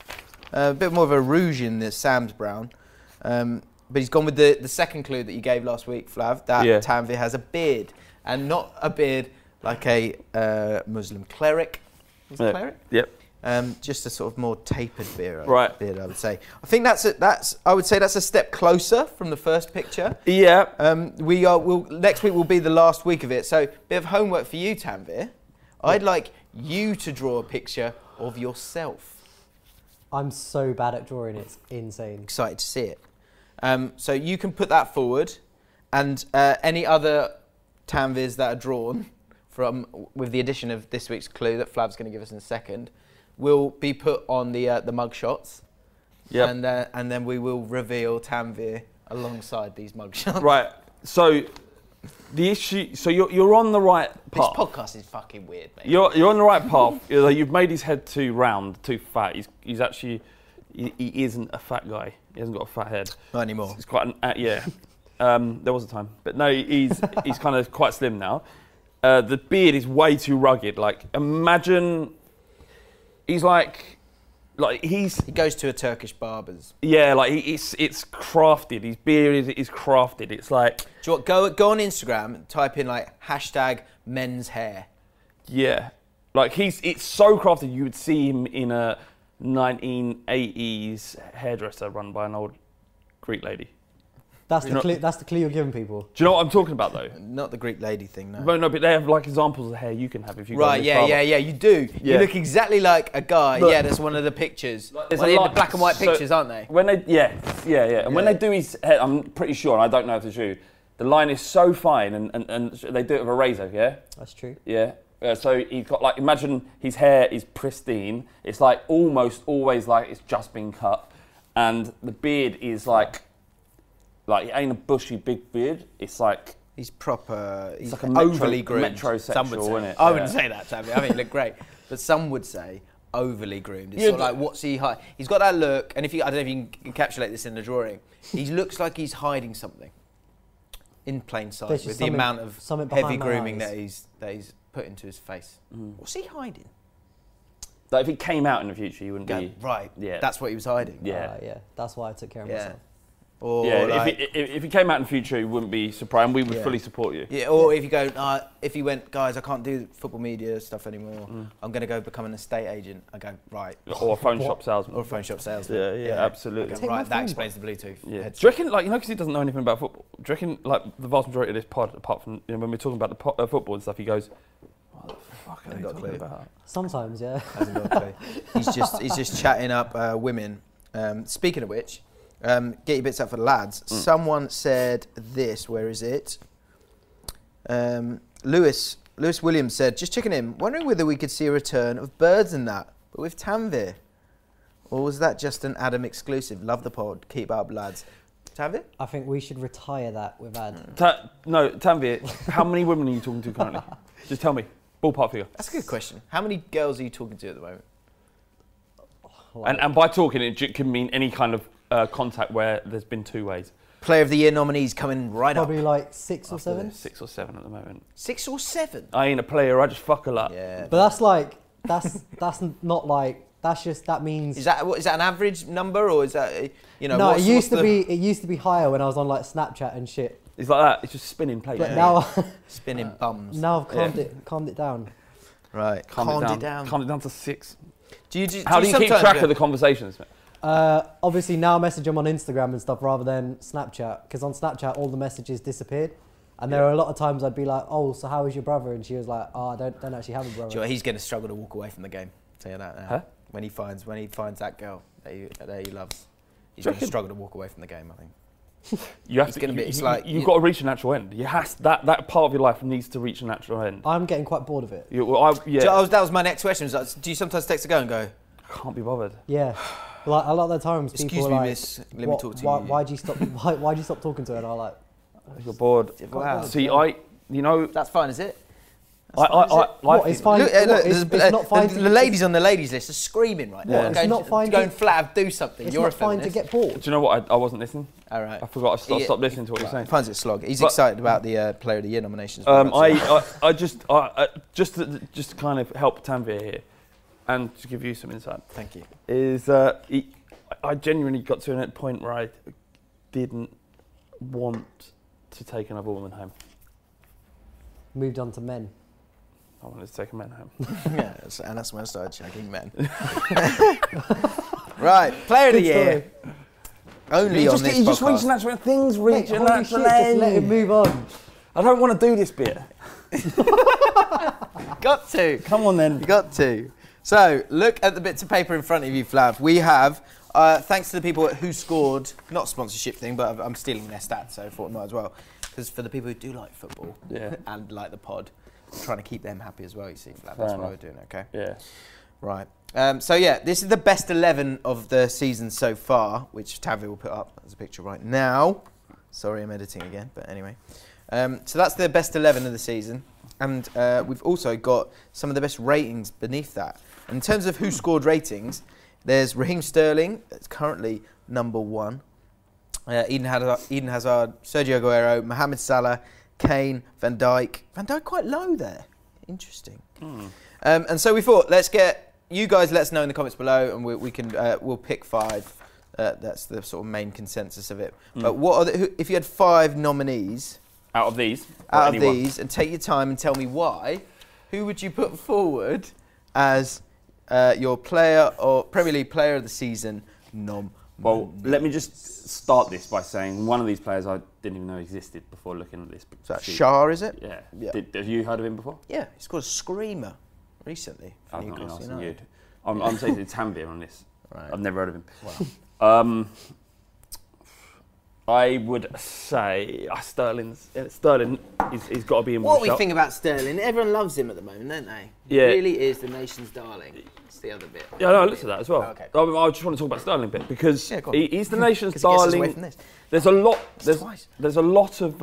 A bit more of a rouge in this Sam's brown. But he's gone with the second clue that you gave last week, Flav, that Tanvir has a beard. And not a beard like a Muslim cleric. Is it cleric? Yep. Just a sort of more tapered beard, I would say. I think that's a step closer from the first picture. Yeah. Next week will be the last week of it. So, bit of homework for you, Tanvir. I'd like you to draw a picture of yourself. I'm so bad at drawing, it's insane. Excited to see it. So you can put that forward, and any other Tanvirs that are drawn with the addition of this week's clue that Flav's going to give us in a second, will be put on the mug shots. Yeah. And then we will reveal Tanvir alongside these mug shots. Right. So the issue. So you're on the right path. This podcast is fucking weird, mate. You're on the right path. You've made his head too round, too fat. He's actually he isn't a fat guy. He hasn't got a fat head. Not anymore. He's quite yeah. There was a time, but no, he's kind of quite slim now. The beard is way too rugged. Like, imagine he's like he goes to a Turkish barber's. Yeah, like it's crafted. His beard is crafted. It's like, do you want, go on Instagram and type in like hashtag men's hair. Yeah, like it's so crafted. You would see him in a 1980s hairdresser run by an old Greek lady. That's the clue you're giving people. Do you know what I'm talking about, though? Not the Greek lady thing, no. No, but they have like examples of hair you can have if you go right, yeah, you do. Yeah. You look exactly like a guy. Look, that's one of the pictures. Like, the black and white pictures, aren't they? When they, yeah. And when they do his hair, I'm pretty sure, and I don't know if it's true, the line is so fine, and they do it with a razor, yeah? That's true. Yeah. So he's got like, imagine his hair is pristine. It's like almost always like it's just been cut, and the beard is like Like, he ain't a bushy, big beard. It's like... He's proper... He's like a overly groomed. Metrosexual, Some would say. isn't it? I wouldn't say that, Tammy. I think he looked great. But some would say overly groomed. It's sort of like, what's he hiding? He's got that look, and I don't know if you can encapsulate this in the drawing. He looks like he's hiding something in plain sight with the amount of heavy grooming that he's put into his face. What's he hiding? Like, if he came out in the future, he wouldn't be... Right, yeah. That's what he was hiding. Yeah, that's why I took care of myself. Or yeah, like, if he came out in the future, he wouldn't be surprised, and we would fully support you. Yeah, or if you go, if he went, guys, I can't do football media stuff anymore. I'm going to go become an estate agent. I go, right. Or a phone shop salesman. Or a phone shop salesman. Yeah, absolutely. Go, right, that explains the Bluetooth. Yeah. Do you reckon, like, because he doesn't know anything about football, do you reckon, like, the vast majority of this pod, apart from when we're talking about the football and stuff, he goes, what the fuck are they talking about? Sometimes, yeah. Hasn't got a clue. He's just chatting up women. Speaking of which, get your bits up for the lads. Someone said this. Where is it? Lewis Williams said, just checking in, wondering whether we could see a return of Birds and That, but with Tanvir. Or was that just an Adam exclusive? Love the pod. Keep up, lads. Tanvir? I think we should retire that with Ad. No, Tanvir, how many women are you talking to currently? Just tell me. Ballpark figure. That's a good question. How many girls are you talking to at the moment? And by talking, it can mean any kind of contact where there's been two ways. Player of the Year nominees coming right Probably up. like 6 or 7. 6 or 7 at the moment. 6 or 7? I ain't a player, I just fuck a lot. Yeah. But that's like, that's not like, that's just, that means... Is that an average number, or is that, No, it used to be higher when I was on like Snapchat and shit. It's like that, it's just spinning plates. But now... Spinning bums. Now I've calmed it down. Right, calmed it down. Calmed it down to 6. How do you keep track of the conversations, mate? Obviously now I message them on Instagram and stuff rather than Snapchat, because on Snapchat all the messages disappeared, and there are a lot of times I'd be like, oh, so how is your brother? And she was like, oh, I don't actually have a brother. Do you know what, he's going to struggle to walk away from the game. I'll tell you that now. Huh? When he finds that girl that he loves, he's going to struggle to walk away from the game, I think. You have to. You've got to reach a natural end. That part of your life needs to reach a natural end. I'm getting quite bored of it. That was my next question. Do you sometimes text a girl and go, I can't be bothered? Yeah. Like a lot of the times, people are like, miss, let me talk to you. Why'd you stop talking to her? And I'm like, you're bored. Wow. See, that's fine, is it? It's fine. It's not fine. The ladies on the ladies list are screaming right now. It's not fine. Going flat out, do something. It's You're not a fine to get bored. Do you know what? I wasn't listening. All right. I forgot. I stopped listening to what you're saying. Finds it slog. He's excited about the Player of the Year nominations. Just to kind of help Tanvir here, and to give you some insight. Thank you. I genuinely got to a point where I didn't want to take another woman home. Moved on to men. I wanted to take a man home. Yeah, and that's when I started shagging men. Right, Player of the Year. Only on this podcast. You just reach a natural end. Things reach a natural end. Just let him move on. I don't want to do this bit. Got to. Come on then. You got to. So, look at the bits of paper in front of you, Flav. We have, thanks to the people who scored, not a sponsorship thing, but I'm stealing their stats, so I thought I might as well. Because for the people who do like football and like the pod, I'm trying to keep them happy as well, you see, Flav. That's why we're doing, okay? Yeah. Right. This is the best 11 of the season so far, which Tavi will put up as a picture right now. Sorry, I'm editing again, but anyway. So that's the best 11 of the season. And we've also got some of the best ratings beneath that. And in terms of who scored ratings, there's Raheem Sterling, that's currently number 1. Eden Hazard, Sergio Aguero, Mohamed Salah, Kane, Van Dijk. Van Dijk quite low there. Interesting. And so we thought, you guys let us know in the comments below, and we'll pick 5. That's the sort of main consensus of it. But if you had 5 nominees... Out of these, and take your time and tell me why, who would you put forward as your player or Premier League Player of the Season nom? Well, let me just start this by saying one of these players I didn't even know existed before looking at this. So that's Shah, is it? Yeah. Have you heard of him before? Yeah, he's got a screamer recently. I've not been asking you. I'm saying it's Tanvir on this. Right. I've never heard of him. Wow. I would say Sterling is got to be in. What we think about Sterling? Everyone loves him at the moment, don't they? Yeah. He really is the nation's darling. It's the other bit. Yeah, no, I listened to that as well. Oh, okay. I just want to talk about Sterling a bit because he's the nation's 'Cause he gets us away darling. from this. There's a lot. Twice. There's a lot of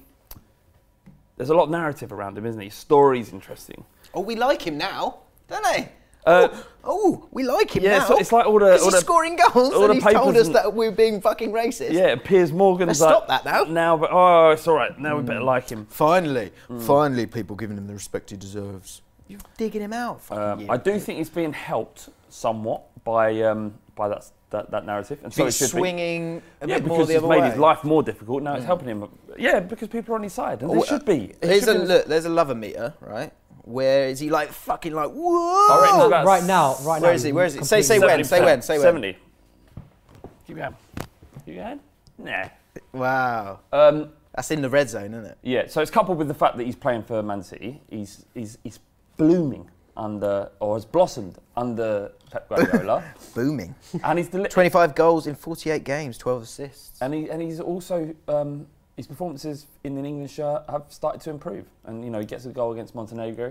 narrative around him, isn't he? His story's interesting. Oh, we like him now, don't they? We like him now. So it's like all the he's scoring goals, and he's told us and, that we're being fucking racist. Yeah, Piers Morgan's Let's stop that now. But it's all right. Now we better like him. Finally, people giving him the respect he deserves. You're digging him out. I do think he's being helped somewhat by that narrative, and so it should swinging a be. bit more the other way. Because it's made his life more difficult. Now it's helping him. Yeah, because people are on his side, and they should be. There's a lover meter, right? Where is he like fucking like whoa? Right now. Where is he? Say when. 70. Keep going. Nah. Wow. That's in the red zone, isn't it? Yeah. So it's coupled with the fact that he's playing for Man City. He's blooming has blossomed under Pep Guardiola. Booming. And he's 25 goals in 48 games, 12 assists. And he's also his performances in an England shirt have started to improve. And he gets a goal against Montenegro.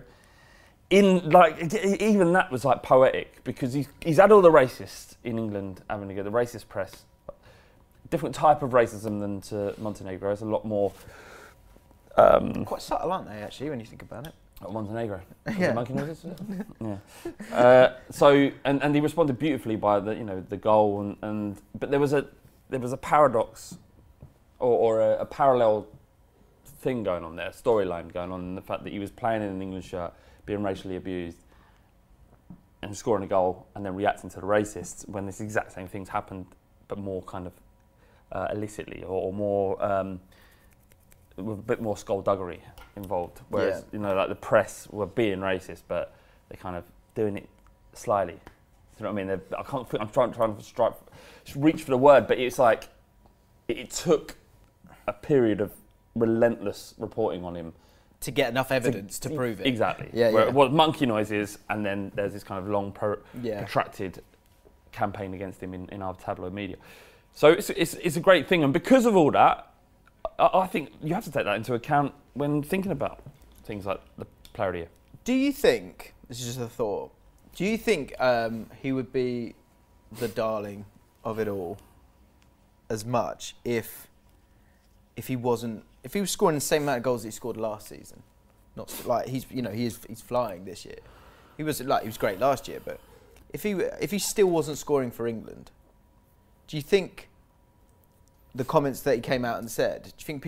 Even that was like poetic because he's had all the racists in England having to go, the racist press. Different type of racism than to Montenegro. It's a lot more quite subtle, aren't they, actually, when you think about it? Montenegro. Yeah. The monkey noises? Yeah. So he responded beautifully by the goal but there was a paradox or a parallel thing going on there, storyline going on in the fact that he was playing in an England shirt, being racially abused and scoring a goal and then reacting to the racists when this exact same thing's happened but more kind of illicitly or more with a bit more skullduggery involved, whereas like the press were being racist, but they're kind of doing it slyly. You know what I mean? I'm trying to reach for the word, but it's like it took a period of relentless reporting on him to get enough evidence to prove it. Exactly. Yeah. Where it was monkey noises, and then there's this kind of long, protracted campaign against him in our tabloid media. So it's a great thing, and because of all that, I think you have to take that into account when thinking about things like the player of the year. Do you think, this is just a thought, do you think he would be the darling of it all as much if he was scoring the same amount of goals that he scored last season? Not like he's flying this year. He was great last year, but if he still wasn't scoring for England, do you think the comments that he came out and said, do you think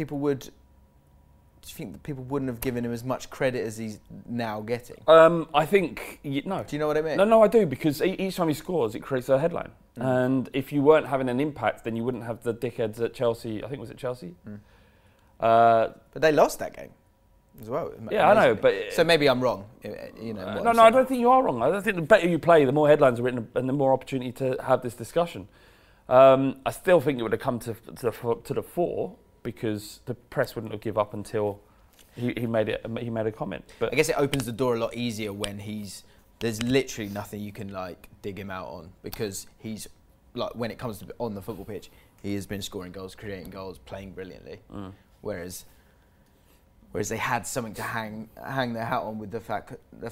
that people wouldn't have given him as much credit as he's now getting? I think no. Do you know what I mean? No, I do, because each time he scores, it creates a headline. And if you weren't having an impact, then you wouldn't have the dickheads at Chelsea. I think was it Chelsea? But they lost that game as well. Yeah, amazingly. I know, but so maybe I'm wrong. No, I don't think you are wrong. I don't think the better you play, the more headlines are written, and the more opportunity to have this discussion. I still think it would have come to the fore because the press wouldn't have given up until he made a comment. But I guess it opens the door a lot easier when there's literally nothing you can dig him out on, because he's when it comes to on the football pitch, he has been scoring goals, creating goals, playing brilliantly. Whereas they had something to hang their hat on with the fact.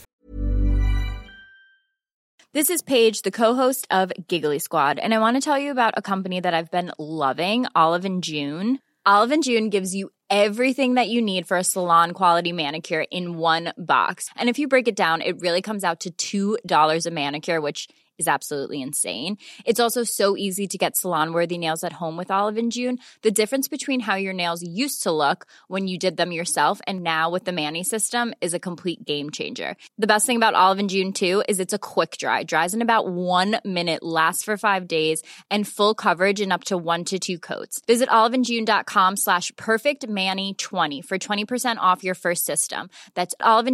This is Paige, the co-host of Giggly Squad, and I want to tell you about a company that I've been loving, Olive & June. Olive & June gives you everything that you need for a salon-quality manicure in one box. And if you break it down, it really comes out to $2 a manicure, which is absolutely insane. It's also so easy to get salon-worthy nails at home with Olive & June. The difference between how your nails used to look when you did them yourself and now with the Mani system is a complete game changer. The best thing about Olive & June, too, is it's a quick dry. Dries in about 1 minute, lasts for 5 days, and full coverage in up to 1 to 2 coats. Visit oliveandjune.com/perfectmani20 for 20% off your first system. That's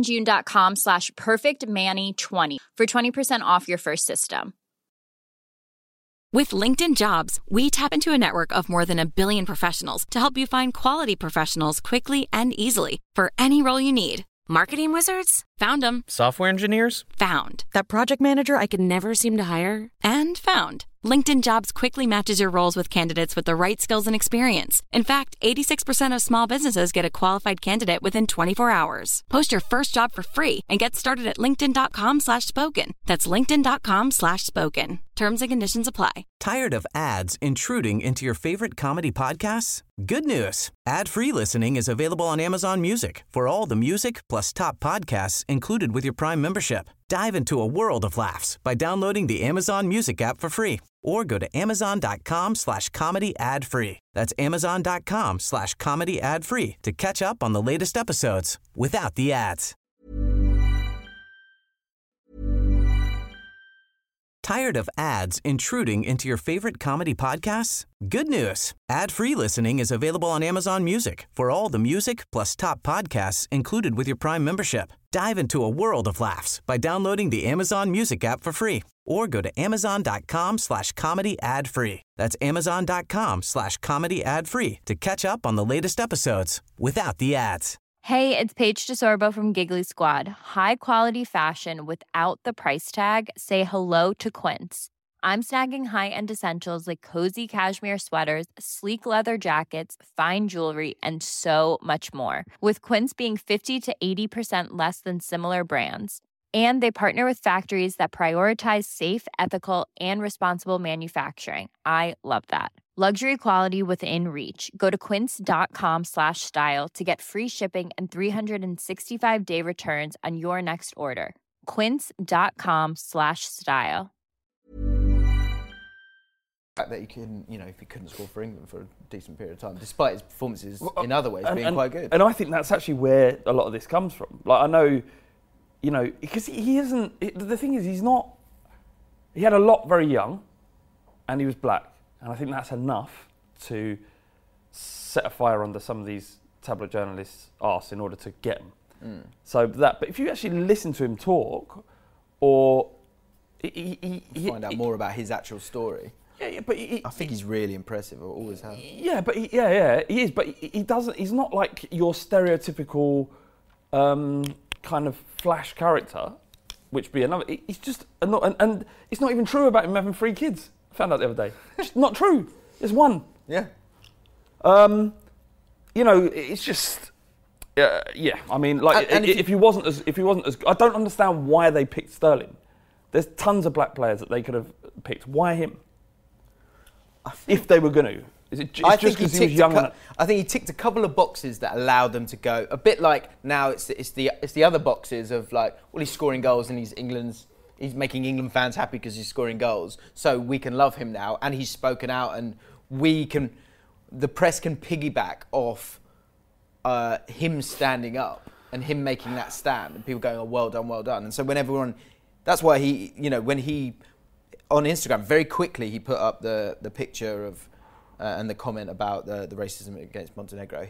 oliveandjune.com/perfectmani20 for 20% off your first system. With LinkedIn Jobs, we tap into a network of more than 1 billion professionals to help you find quality professionals quickly and easily for any role you need. Marketing wizards? Found them. Software engineers? Found. That project manager I could never seem to hire? And found. LinkedIn Jobs quickly matches your roles with candidates with the right skills and experience. In fact, 86% of small businesses get a qualified candidate within 24 hours. Post your first job for free and get started at linkedin.com/spoken. That's linkedin.com/spoken. Terms and conditions apply. Tired of ads intruding into your favorite comedy podcasts? Good news. Ad-free listening is available on Amazon Music for all the music plus top podcasts included with your Prime membership. Dive into a world of laughs by downloading the Amazon Music app for free or go to amazon.com/comedy ad-free. That's amazon.com/comedy ad-free to catch up on the latest episodes without the ads. Tired of ads intruding into your favorite comedy podcasts? Good news. Ad-free listening is available on Amazon Music for all the music plus top podcasts included with your Prime membership. Dive into a world of laughs by downloading the Amazon Music app for free or go to amazon.com/comedy ad-free. That's amazon.com/comedy ad-free to catch up on the latest episodes without the ads. Hey, it's Paige DeSorbo from Giggly Squad. High quality fashion without the price tag. Say hello to Quince. I'm snagging high-end essentials like cozy cashmere sweaters, sleek leather jackets, fine jewelry, and so much more. With Quince being 50 to 80% less than similar brands. And they partner with factories that prioritize safe, ethical, and responsible manufacturing. I love that. Luxury quality within reach. Go to quince.com/style to get free shipping and 365-day returns on your next order. Quince.com/style. That he can, if he couldn't score for England for a decent period of time, despite his performances in other ways being quite good. And I think that's actually where a lot of this comes from. Like, I know, because he isn't. The thing is, he's not. He had a lot very young, and he was black. And I think that's enough to set a fire under some of these tabloid journalists' arse in order to get him. But if you actually listen to him talk, or find out more about his actual story. Yeah, but I think he's really impressive. I always have. Yeah, but he is. But he doesn't. He's not like your stereotypical kind of flash character, which be another. He's just and it's not even true about him having 3 kids. I found out the other day. It's not true. There's one. Yeah. It's just. Yeah. I mean, like, if he wasn't as, I don't understand why they picked Sterling. There's tons of black players that they could have picked. Why him? If they were going to. Is it just because he was young? I think he ticked a couple of boxes that allowed them to go. A bit like now it's the other boxes of like, well, he's scoring goals and he's making England fans happy because he's scoring goals. So we can love him now, and he's spoken out, and the press can piggyback off him standing up and him making that stand, and people going, "Oh, well done." And so when everyone, that's why he, when he on Instagram very quickly he put up the picture of and the comment about the racism against Montenegro.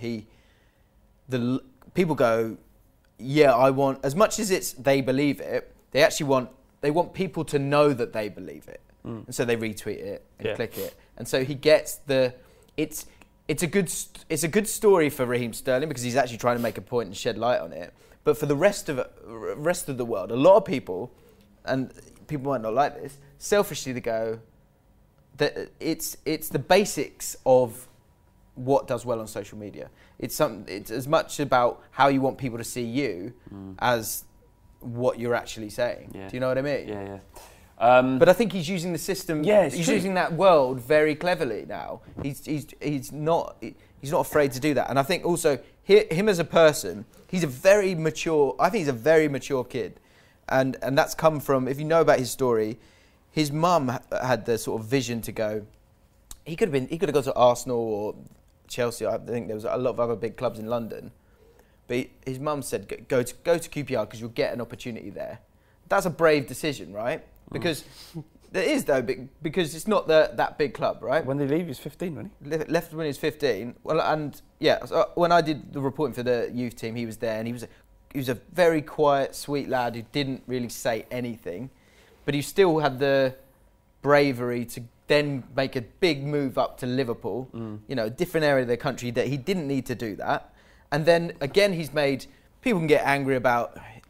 People go, yeah, I want, as much as they believe it, they actually want people to know that they believe it, and so they retweet it and click it, and so he gets it's a good story for Raheem Sterling because he's actually trying to make a point and shed light on it. But for the rest of the world, a lot of people, and people might not like this, selfishly they go that it's the basics of what does well on social media. It's as much about how you want people to see you as what you're actually saying. Yeah. Do you know what I mean? Yeah. But I think he's using the system. Yeah, he's using that world very cleverly now. He's not afraid to do that. And I think also him as a person, he's a very mature. I think he's a very mature kid, and that's come from, if you know about his story, his mum had the sort of vision to go. He could have gone to Arsenal or Chelsea. I think there was a lot of other big clubs in London, but his mum said go to QPR because you'll get an opportunity there. That's a brave decision, right? Because it is though, because it's not that big club, right? When they leave, he's 15, wasn't he? Left when he was 15. Well, and yeah, so when I did the reporting for the youth team, he was there, and he was a very quiet, sweet lad who didn't really say anything, but he still had the bravery to then make a big move up to Liverpool, a different area of the country that he didn't need to do that. And then again, people can get angry about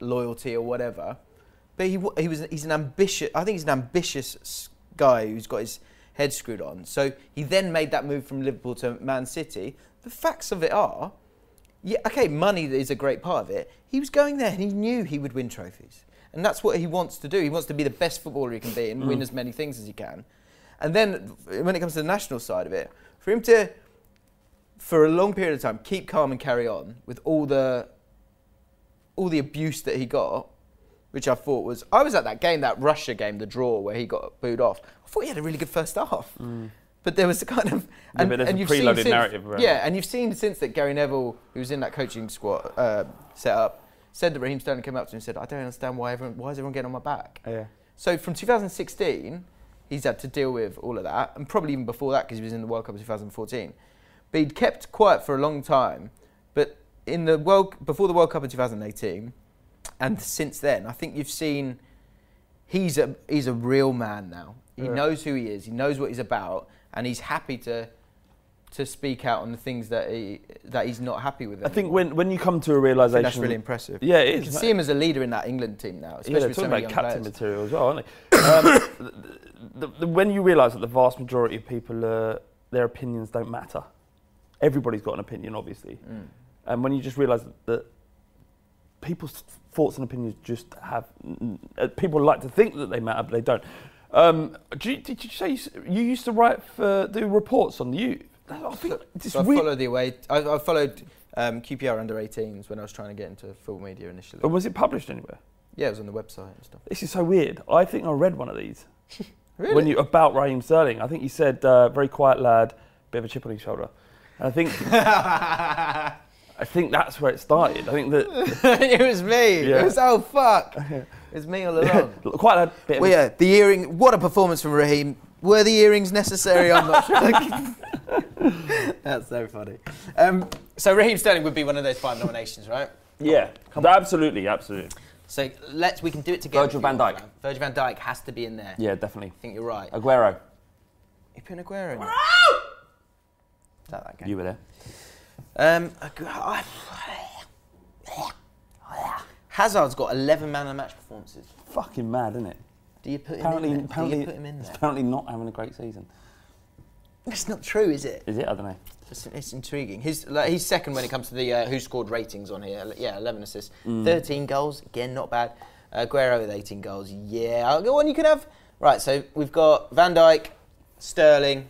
loyalty or whatever. But he's an ambitious. I think he's an ambitious guy who's got his head screwed on. So he then made that move from Liverpool to Man City. The facts of it are, yeah, okay, money is a great part of it. He was going there and he knew he would win trophies. And that's what he wants to do. He wants to be the best footballer he can be and win as many things as he can. And then when it comes to the national side of it, for him to, for a long period of time, keep calm and carry on with all the abuse that he got, which I thought was... I was at that game, that Russia game, the draw, where he got booed off. I thought he had a really good first half. But there was a kind of... And you've seen since, narrative around. Yeah, and you've seen since that Gary Neville, who was in that coaching squad set up, said that Raheem Sterling came up to him and said, I don't understand why is everyone getting on my back? Yeah. So from 2016, he's had to deal with all of that, and probably even before that because he was in the World Cup in 2014. But he'd kept quiet for a long time. But before the World Cup in 2018, and since then, I think you've seen he's a real man now. He knows who he is. He knows what he's about, and he's happy to speak out on the things that he's not happy with. I think when you come to a realisation, that's really impressive. Yeah, it is. You can see him as a leader in that England team now, especially with so many young captain players. material as well, aren't they? When you realise that the vast majority of people, their opinions don't matter. Everybody's got an opinion, obviously, and when you just realise that people's thoughts and opinions just have... people like to think that they matter, but they don't. Did you say you used to do reports on the youth? I followed the away. I followed QPR under 18s when I was trying to get into full media initially. And was it published anywhere? Yeah, it was on the website and stuff. This is so weird. I think I read one of these. Really? About Raheem Sterling. I think you said very quiet lad, bit of a chip on his shoulder. And I think I think that's where it started. I think that it was me. Yeah. It was fuck. It was me all along. Quite a bit. Well, yeah, the earring. What a performance from Raheem. Were the earrings necessary? I'm not sure. That's so funny. So Raheem Sterling would be one of those 5 nominations, right? Yeah, absolutely. So we can do it together. Virgil van Dijk. Virgil van Dijk has to be in there. Yeah, definitely. I think you're right. Aguero. You put Aguero in there? Is that game? You were there. Hazard's got 11 man of the match performances. Fucking mad, isn't it? Do you put him in there? Apparently, do you put him in there? He's apparently not having a great season. That's not true, is it? Is it? I don't know. It's intriguing. He's second when it comes to the who scored ratings on here. Yeah, 11 assists. 13 goals, again, not bad. Aguero with 18 goals. Yeah, I'll go on. You can have... Right, so we've got Van Dijk, Sterling,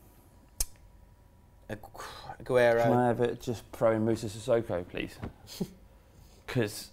Aguero. Can I have it just throw in Moussa Sissoko, please? Because...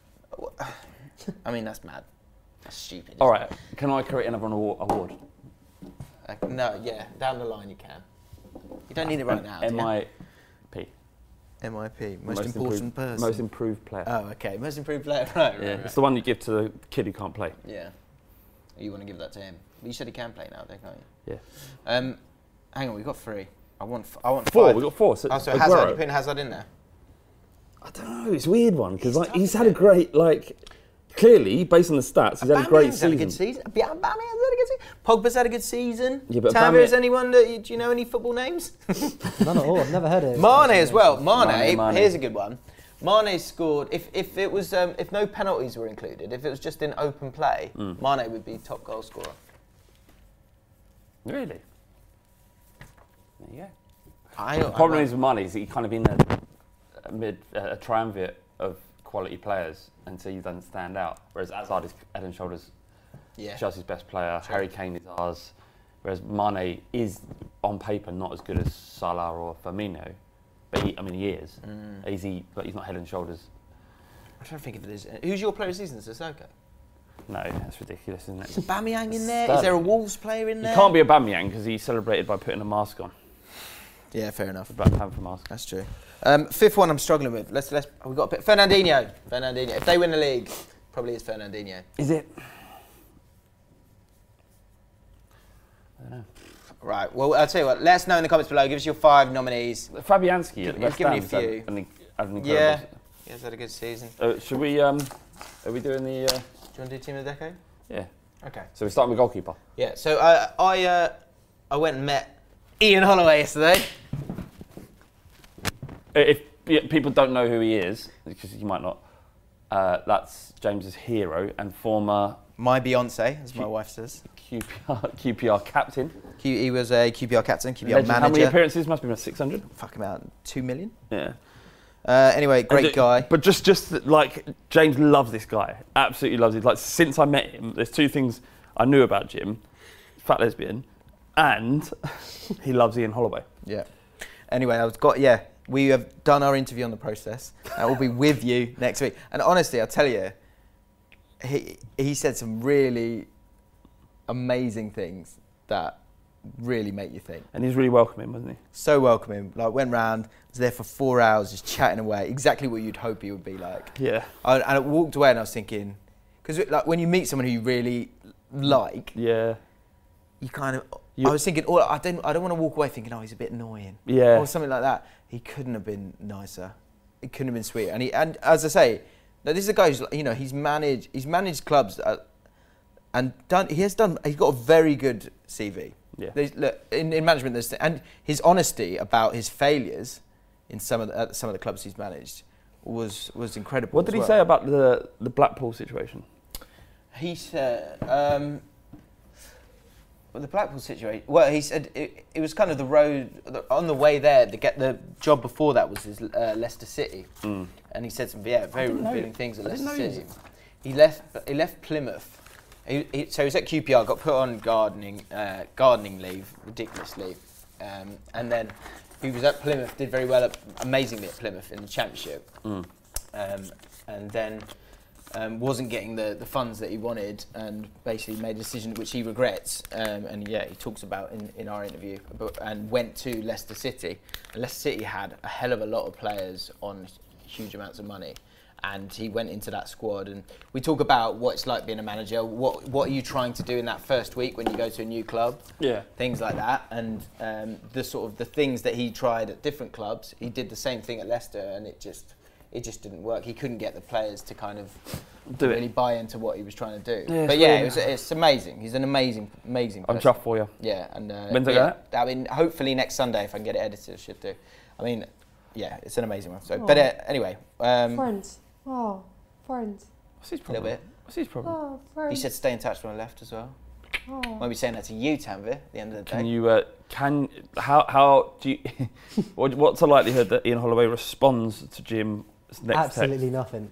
I mean, that's mad. That's stupid. All right, can I create another award? No, yeah, down the line you can. You don't need it right now. MIP. MIP, most important person. Most improved player. Oh, okay, most improved player. Right. It's the one you give to the kid who can't play. Yeah. You want to give that to him? But you said he can play now, don't you? Yeah. Hang on, we've got 3. I want 4. 5. We've got 4. So Hazard, you're putting Hazard in there? I don't know. It's a weird one because he's had a great clearly, based on the stats, he's had a great season. Had a good season. Aubameyang's had a good season. Pogba's had a good season. Yeah, but Taver, is anyone do you know any football names? None at all. I've never heard it. Mane as well. Mane. Mane. Here's a good one. Mane scored. If it was if no penalties were included, if it was just in open play, Mane would be top goal scorer. Really? There you go. The problem is with Mane is he kind of in a triumvirate of quality players until he doesn't stand out. Whereas Hazard is head and shoulders Chelsea's best player. Sure. Harry Kane is ours. Whereas Mane is on paper not as good as Salah or Firmino, but he is. But he's not head and shoulders. I'm trying to think if there's who's your player of the season, Sissoko? No, that's ridiculous, isn't it? Is Aubameyang in there? Is there a Wolves player in there? You can't be Aubameyang because he celebrated by putting a mask on. Yeah, fair enough. The Black Panther mask. That's true. 5th one I'm struggling with. We've got Fernandinho. If they win the league, probably is Fernandinho. Is it? I don't know. Right. Well, I'll tell you what. Let us know in the comments below. Give us your 5 nominees. Fabianski at West Ham. He's given you a few. Yeah. He's had a good season. Should we? Are we doing the? Do you want to do team of the decade? Yeah. Okay. So we're starting with goalkeeper. Yeah. So I went and met Ian Holloway yesterday. If people don't know who he is, because you might not, That's James's hero and former... My Beyonce, as my wife says. QPR captain. He was a QPR captain, QPR Legend. manager. How many appearances? Must be about 600. Fuck him out, 2 million. Yeah. Anyway, great guy. But just like James loves this guy, absolutely loves him. Like since I met him, there's 2 things I knew about Jim: fat lesbian, and he loves Ian Holloway. Yeah. Anyway, we have done our interview on the process. I will be with you next week. And honestly, I'll tell you, he said some really amazing things that really make you think. And he's really welcoming, wasn't he? So welcoming. Like, went round, was there for 4 hours just chatting away. Exactly what you'd hope he would be like. Yeah. And I walked away and I was thinking, because like when you meet someone who you really like, yeah, you kind of. I was thinking, I don't want to walk away thinking, he's a bit annoying. Yeah. Or something like that. He couldn't have been nicer. He couldn't have been sweet. And as I say, this is a guy who's, he's managed clubs and he's got a very good CV. Yeah. Look, in management, and his honesty about his failures in some of the clubs he's managed was incredible. What did he say about the Blackpool situation? He said, the Blackpool situation. Well, he said it was kind of the road on the way there. The job before that was his Leicester City, and he said some very revealing things at Leicester City. He left Plymouth. So he was at QPR, got put on gardening leave, ridiculous leave, and then he was at Plymouth, did very well, amazingly at Plymouth in the Championship, and then wasn't getting the funds that he wanted, and basically made a decision which he regrets, and he talks about in our interview, and went to Leicester City. And Leicester City had a hell of a lot of players on huge amounts of money. And he went into that squad, and we talk about what it's like being a manager. What are you trying to do in that first week when you go to a new club? Yeah, things like that, and the things that he tried at different clubs. He did the same thing at Leicester, and it just didn't work. He couldn't get the players to kind of really buy into what he was trying to do. Yeah, but it's amazing. He's an amazing person. I'm chuffed for you. Yeah, and when's it going? I mean, hopefully next Sunday if I can get it edited, I should do. I mean, it's an amazing one. So, anyway, friends. Oh, friends. What's his problem? A little bit. What's his problem? Oh, friends. He said stay in touch when I left as well. Oh. Won't be saying that to you, Tanvir, at the end of the day. How do you, what's the likelihood that Ian Holloway responds to Jim's next Absolutely text? nothing.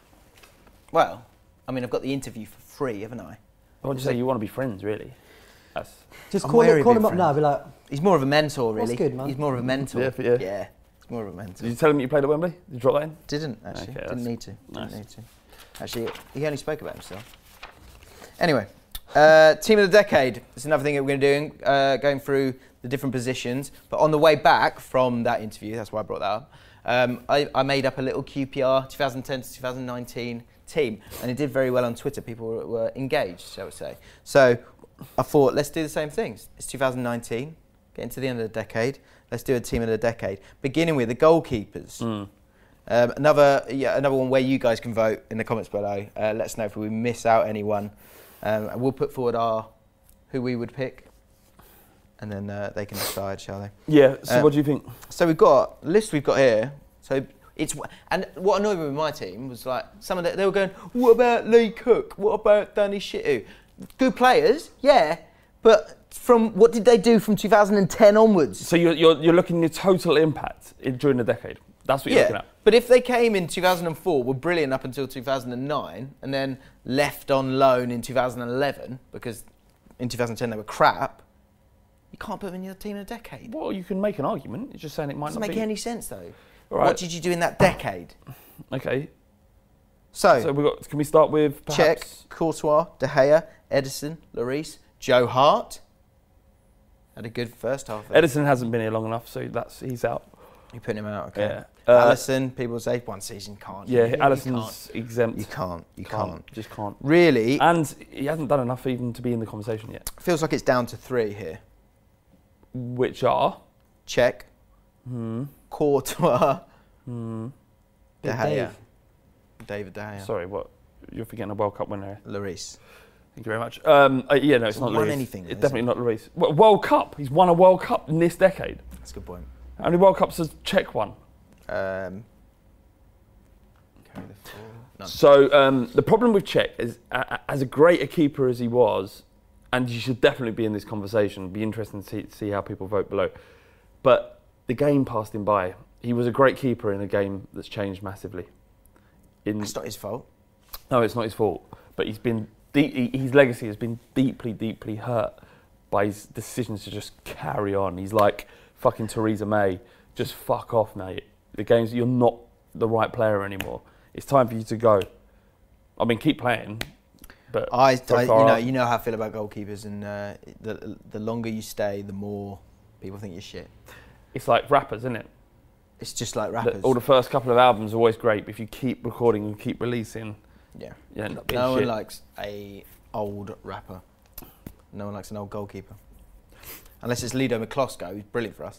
Well, I mean, I've got the interview for free, haven't I? I would say you want to be friends, really. Just call him up now, be like... He's more of a mentor, really. That's good, man. He's more of a mentor. Yeah. He's more of a mentor. Did you tell him you played at Wembley? Did you drop that in? Didn't, actually. Okay, Didn't need to. Nice. Didn't need to. Actually, he only spoke about himself. Anyway, Team of the Decade. It's another thing that we're going to do, going through the different positions. But on the way back from that interview, that's why I brought that up, I made up a little QPR 2010 to 2019 team. And it did very well on Twitter. People were engaged, shall we say. So I thought, let's do the same things. It's 2019, getting to the end of the decade. Let's do a Team of the Decade. Beginning with the goalkeepers. Another one where you guys can vote in the comments below. Let us know if we miss out anyone. And we'll put forward who we would pick. And then they can decide, shall they? Yeah, so what do you think? So we've got, the list we've got here. So and what annoyed me with my team was like, they were going, what about Lee Cook? What about Danny Shittu? Good players, yeah, but from what did they do from 2010 onwards? So you're looking at your total impact during the decade. That's what you're looking at. But if they came in 2004, were brilliant up until 2009, and then left on loan in 2011 because in 2010 they were crap, you can't put them in your Team of the Decade. Well, you can make an argument. You're just saying it might doesn't not make be. any sense though. Right. What did you do in that decade? Okay. So we got. Can we start with perhaps? Cech, Courtois, De Gea, Edison, Lloris, Joe Hart. Had a good first half. Edison hasn't been here long enough, so he's out. You put him out, okay. Yeah. Alisson, people say one season can't. Yeah, Alisson's exempt. You can't. Just can't. Really. And he hasn't done enough even to be in the conversation yet. Feels like it's down to 3 here. Which are? Cech, Courtois, De Gea. David De Gea. Sorry, what? You're forgetting a World Cup winner. Lloris. Thank you very much. Yeah, no, it's not won Lloris. anything. It's definitely not Lloris. World Cup. He's won a World Cup in this decade. That's a good point. How many World Cups has Cech won? Carry the 4. None. So the problem with Cech is, as a great a keeper as he was, and you should definitely be in this conversation. It'd be interesting to see how people vote below. But the game passed him by. He was a great keeper in a game that's changed massively. It's not his fault. No, it's not his fault. But his legacy has been deeply, deeply hurt by his decisions to just carry on. He's like fucking Theresa May. Just fuck off, mate. The game's, you're not the right player anymore. It's time for you to go. I mean, keep playing. But you know how I feel about goalkeepers, and the longer you stay, the more people think you're shit. It's like rappers, isn't it? It's just like rappers. All the first couple of albums are always great, but if you keep recording and keep releasing, you end up being shit. No one likes a old rapper. No one likes an old goalkeeper. Unless it's Lido McCloskey, who's brilliant for us.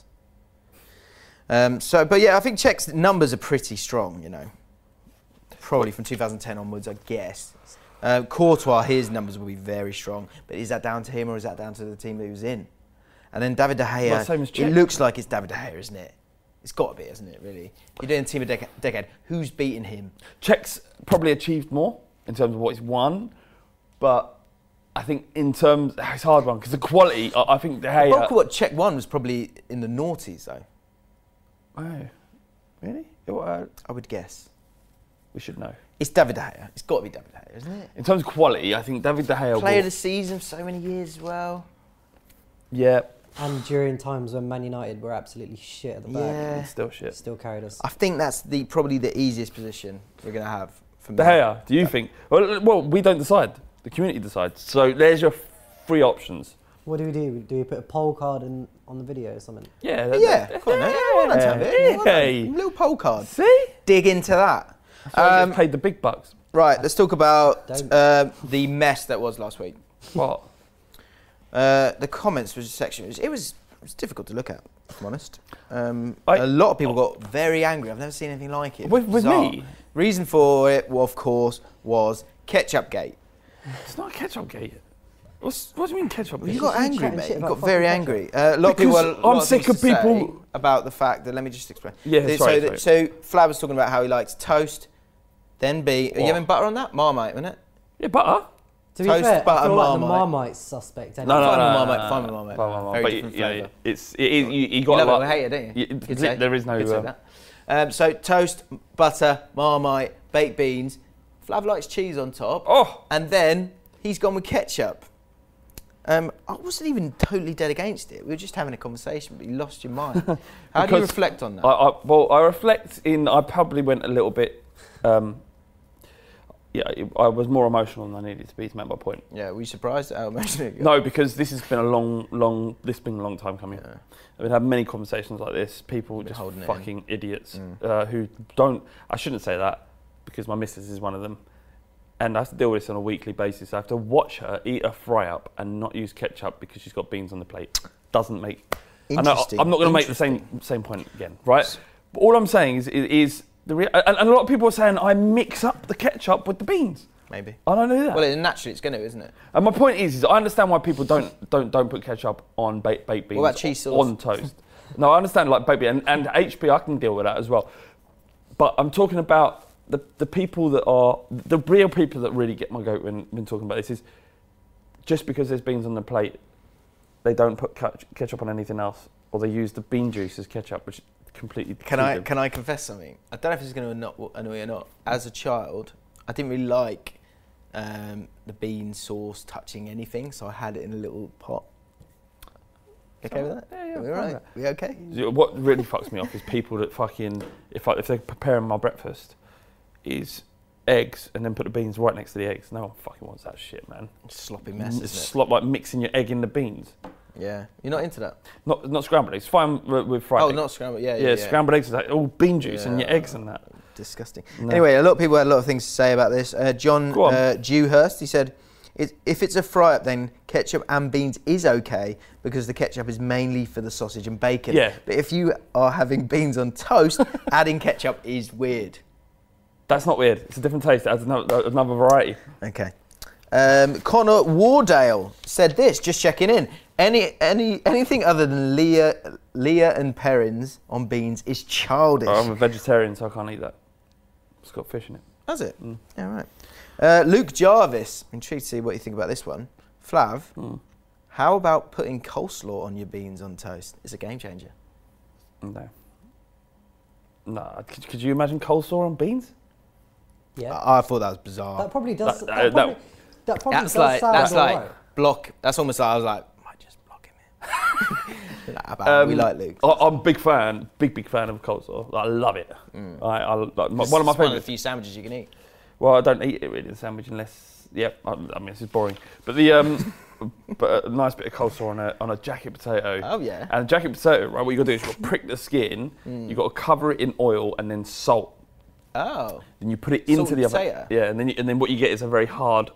But I think Cech's numbers are pretty strong, you know. Probably from 2010 onwards, I guess. Courtois, his numbers will be very strong. But is that down to him or is that down to the team that he was in? And then David De Gea, same as Cech. It looks like it's David De Gea, isn't it? It's got to be, isn't it, really? You're doing Team of Decade. Who's beating him? Cech's probably achieved more in terms of what he's won. But I think in terms... It's a hard one because the quality, I think De Gea... The bulk of what Cech won was probably in the noughties, though. Oh, really? I would guess. We should know. It's David De Gea. It's got to be David De Gea, isn't it? In terms of quality, I think David De Gea... Player of the season for so many years as well. Yeah. And during times when Man United were absolutely shit at the back. Yeah. Still shit. Still carried us. I think that's probably the easiest position we're going to have for me. De Gea, do you think? Well, we don't decide. The community decides. So there's your three options. What do we do? Do we put a poll card on the video or something? Yeah. Come on, let's have it. Hey. Little poll card. See? Dig into that. That's why I get paid the big bucks. Right, let's talk about the mess that was last week. What? The comments section. It was difficult to look at, if I'm honest. A lot of people got very angry. I've never seen anything like it. With me? Reason for it, of course, was Ketchup Gate. It's not Ketchup Gate. What do you mean Ketchup Gate? You got angry, mate. You got very angry. A lot of people. I'm sick of people about the fact that. Let me just explain. Yeah, sorry. So Flab was talking about how he likes toast, then B. Are you having butter on that? Marmite, wasn't it? Yeah, butter. To be Toast, fair, butter, I feel like the Marmite. Marmite's suspect. No. Fine with Marmite. Very different flavour. It is. You got you a lot. love it or hate it, don't you? There is no. Could say that. So toast, butter, Marmite, baked beans. Flav likes cheese on top. Oh. And then he's gone with ketchup. I wasn't even totally dead against it. We were just having a conversation, but you lost your mind. How do you reflect on that? I reflect in. I probably went a little bit. I was more emotional than I needed to be to make my point. Yeah, were you surprised at how emotional you got? No, because this has been a long time coming. Yeah. I've had many conversations like this. People just fucking idiots who don't. I shouldn't say that because my missus is one of them, and I have to deal with this on a weekly basis. I have to watch her eat a fry up and not use ketchup because she's got beans on the plate. Doesn't make. Interesting. I'm not going to make the same point again, right? But all I'm saying is. And a lot of people are saying I mix up the ketchup with the beans. Maybe. I don't do that. Well, naturally it's going to, isn't it? And my point is I understand why people don't put ketchup on baked beans. What about cheese sauce? On toast? No, I understand like baked beans and HP. I can deal with that as well. But I'm talking about the people that are the real people that really get my goat when talking about this is just because there's beans on the plate, they don't put ketchup on anything else, or they use the bean juice as ketchup, which. Completely. Can I confess something? I don't know if it's going to annoy you or not. As a child, I didn't really like the bean sauce touching anything, so I had it in a little pot. You okay with that? Yeah. We all right? We okay? What really fucks me off is people that fucking if they're preparing my breakfast, is eggs and then put the beans right next to the eggs. No one fucking wants that shit, man. Sloppy mess, isn't it? Like mixing your egg in the beans. Yeah, you're not into that. Not scrambled eggs. Fine with fried. Oh, eggs. Not scrambled. Yeah. Scrambled eggs is like all bean juice and your eggs and that. Disgusting. No. Anyway, a lot of people had a lot of things to say about this. John Dewhurst, he said, if it's a fry-up, then ketchup and beans is okay because the ketchup is mainly for the sausage and bacon. Yeah. But if you are having beans on toast, adding ketchup is weird. That's not weird. It's a different taste. It adds another variety. Okay. Connor Wardale said this, just checking in. Anything other than Leah and Perrins on beans is childish. I'm a vegetarian, so I can't eat that. It's got fish in it. Has it? Yeah, right. Luke Jarvis, intrigued to see what you think about this one. Flav, how about putting coleslaw on your beans on toast? It's a game changer. No. Could you imagine coleslaw on beans? Yeah. I thought that was bizarre. That probably does. That- That probably That's does like sound that's like alright. block. That's almost like I was like, might just block him here. We like Luke. I'm a big fan of coleslaw. I love it. One of my It's one of the favourites. few sandwiches you can eat. Well, I don't eat it really, the sandwich, unless... Yep, I mean, this is boring. But the but a nice bit of coleslaw on a jacket potato. Oh, yeah. And a jacket potato, right, what you got to do is you've got to prick the skin, you've got to cover it in oil and then salt. Oh. And you put it into Salted the oven. potato? Yeah, and then what you get is a very hard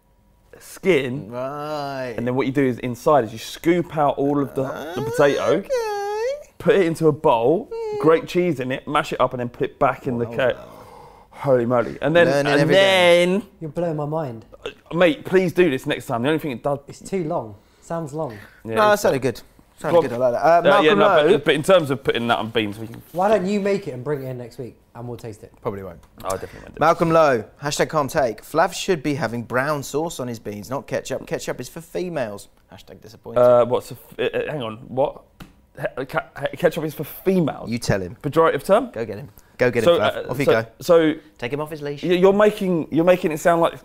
skin. Right. And then what you do is inside is you scoop out all of the potato, put it into a bowl, grate cheese in it, mash it up, and then put it back in the cake. Holy moly! And then, You're blowing my mind. Mate, please do this next time. The only thing it does. It's too long. Sounds long. Yeah, no, that sounded good. Sounded good. I like that. Malcolm Lowe. But in terms of putting that on beans, we can. Why don't you make it and bring it in next week and we'll taste it? Probably won't. I definitely won't. Malcolm Lowe. # can't take. Flav should be having brown sauce on his beans, not ketchup. Ketchup is for females. # disappointed. Hang on. What? Ketchup is for females. You tell him. Pejorative term? Go get him. Go get him, Flav. Off you go. So take him off his leash. You're making it sound like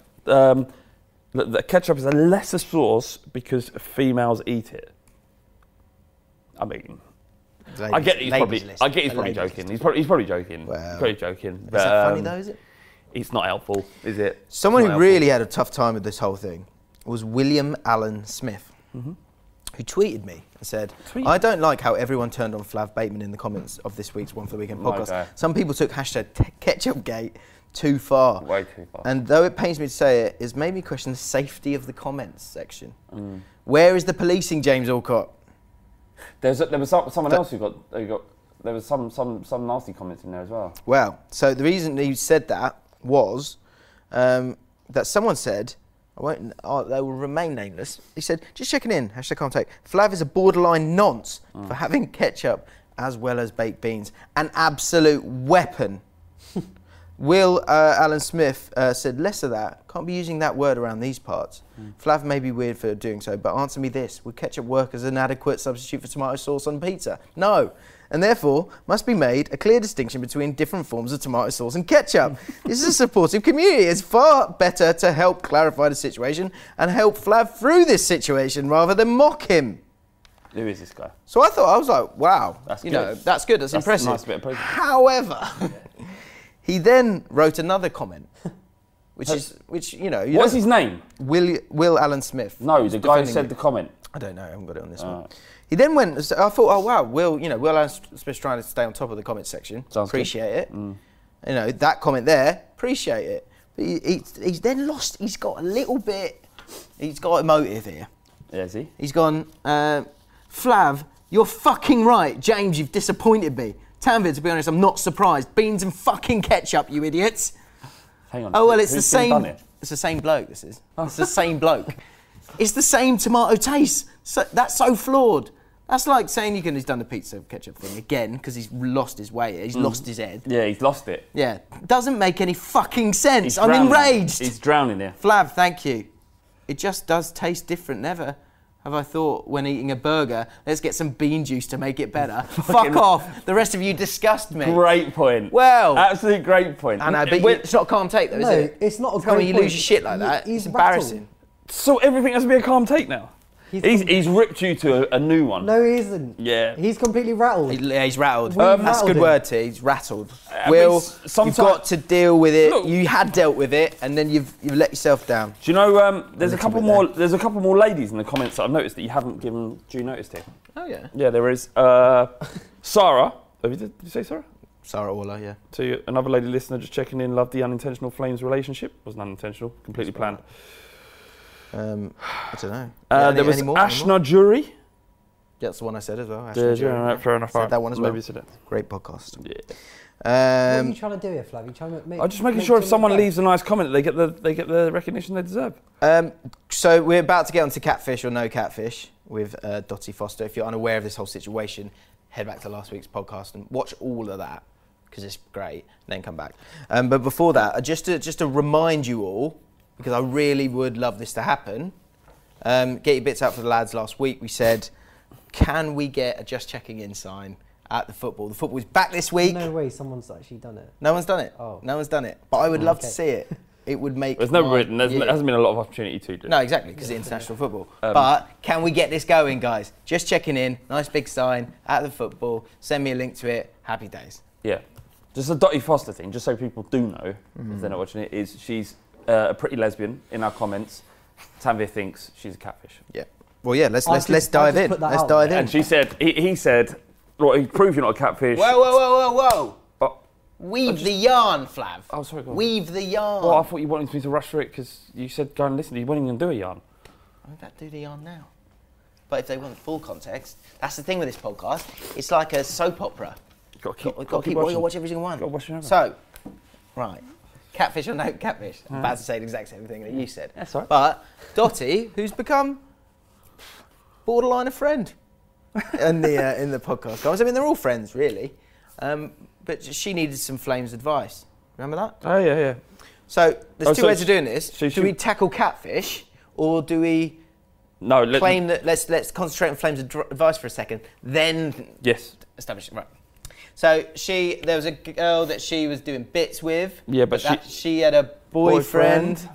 that ketchup is a lesser sauce because females eat it. I mean, I get he's probably joking. He's probably joking. Well, he's probably joking. Is that funny though? Is it? It's not helpful, is it? Someone who really had a tough time with this whole thing was William Allen Smith, who tweeted me and said, I don't like how everyone turned on Flav Bateman in the comments of this week's One for the Weekend podcast. Okay. Some people took # KetchupGate too far. Way too far. And though it pains me to say it, it's made me question the safety of the comments section. Where is the policing, James Alcott? There was someone else who got there was some nasty comments in there as well. Well, so the reason he said that was that someone said, they will remain nameless. He said, just checking in, # can't take. Flav is a borderline nonce for having ketchup as well as baked beans. An absolute weapon. Will Alan Smith said, less of that. Can't be using that word around these parts. Flav may be weird for doing so, but answer me this. Would ketchup work as an adequate substitute for tomato sauce on pizza? No. And therefore, must be made a clear distinction between different forms of tomato sauce and ketchup. This is a supportive community. It's far better to help clarify the situation and help Flav through this situation rather than mock him. Who is this guy? So I was like, wow. That's good. That's That's impressive. A nice bit of progress. However, he then wrote another comment, which What's his name? Will Allen Smith. No, the guy who said the comment. I don't know. I haven't got it on this one. He then went. I thought, oh wow, Will Allen Smith's trying to stay on top of the comment section. Sounds appreciate it. That comment there. Appreciate it. But he's then lost. He's got a little bit. He's got a motive here. Yeah, is he? He's gone. Flav, you're fucking right. James, you've disappointed me. Tanvid, to be honest, I'm not surprised. Beans and fucking ketchup, you idiots. Hang on. Oh, well, it's Who's the same. done it? It's the same bloke, this is. It's the same bloke. It's the same tomato taste. So, that's so flawed. That's like saying he's done the pizza ketchup thing again because he's lost his way. He's lost his head. Yeah, he's lost it. Yeah. Doesn't make any fucking sense. I'm enraged. He's drowning here. Flav, thank you. It just does taste different. Never have I thought when eating a burger, let's get some bean juice to make it better. Fuck off. The rest of you disgust me. Great point. Well. Absolute great point. I know, but it's not a calm take though, is it? No, it's not a Tell great me you point. lose your shit like that. He's It's embarrassing. So everything has to be a calm take now? He's ripped you to a new one. No, he isn't. Yeah. He's completely rattled. He's rattled. We've That's a good rattled word, T. He's rattled. I Will, mean, you've got to deal with it. Look. You had dealt with it, and then you've let yourself down. Do you know there's a little couple bit more? There's a couple more ladies in the comments that I've noticed that you haven't given due notice to. Oh yeah. Yeah, there is. Sarah. Did you say Sarah? Sarah Waller, yeah. To another lady listener just checking in. Loved the unintentional flames relationship. Wasn't unintentional. Completely planned. I don't know. There was Ashna Jury. Yeah, that's the one I said as well. Yeah, fair enough. Said that one as well. Maybe said it. Great podcast. Yeah. What are you trying to do here, Flav? You trying to make? I'm just making sure if someone leaves a nice comment, they get the recognition they deserve. So we're about to get onto catfish or no catfish with Dottie Foster. If you're unaware of this whole situation, head back to last week's podcast and watch all of that because it's great, and then come back. But before that, just to remind you all, because I really would love this to happen, get your bits out for the lads. Last week we said, can we get a Just Checking In sign at the football? The football is back this week. No way someone's actually done it. No one's done it? Oh. No one's done it. But I would love to see it. It would make... There hasn't been a lot of opportunity to do it. No, exactly, because it's international football. But can we get this going, guys? Just checking in, nice big sign at the football. Send me a link to it. Happy days. Yeah. Just a Dottie Foster thing, just so people do know, if they're not watching it, is she's a pretty lesbian in our comments. Tanvir thinks she's a catfish. Yeah. Well, yeah, let's dive in. Let's dive in. And she said, he said, well, he proved you're not a catfish. Whoa. Weave the yarn, Flav. Oh, sorry, go on. Weave the yarn. Well, I thought you wanted me to rush through it because you said go and listen. You weren't even going to do a yarn. I'm about to do the yarn now. But if they want full context, that's the thing with this podcast. It's like a soap opera. Got to keep watch every single one. Got to watch it. So, right. Catfish or no catfish? I'm about to say the exact same thing that you said. That's right. But Dottie, who's become borderline a friend in the podcast, guys. I mean, they're all friends, really. But she needed some Flames advice. Remember that? Oh, yeah. So there's two ways of doing this. So do we tackle catfish, or do we claim that let's concentrate on Flames advice for a second, then establish it? Right. So there was a girl that she was doing bits with. Yeah, but she had a boyfriend.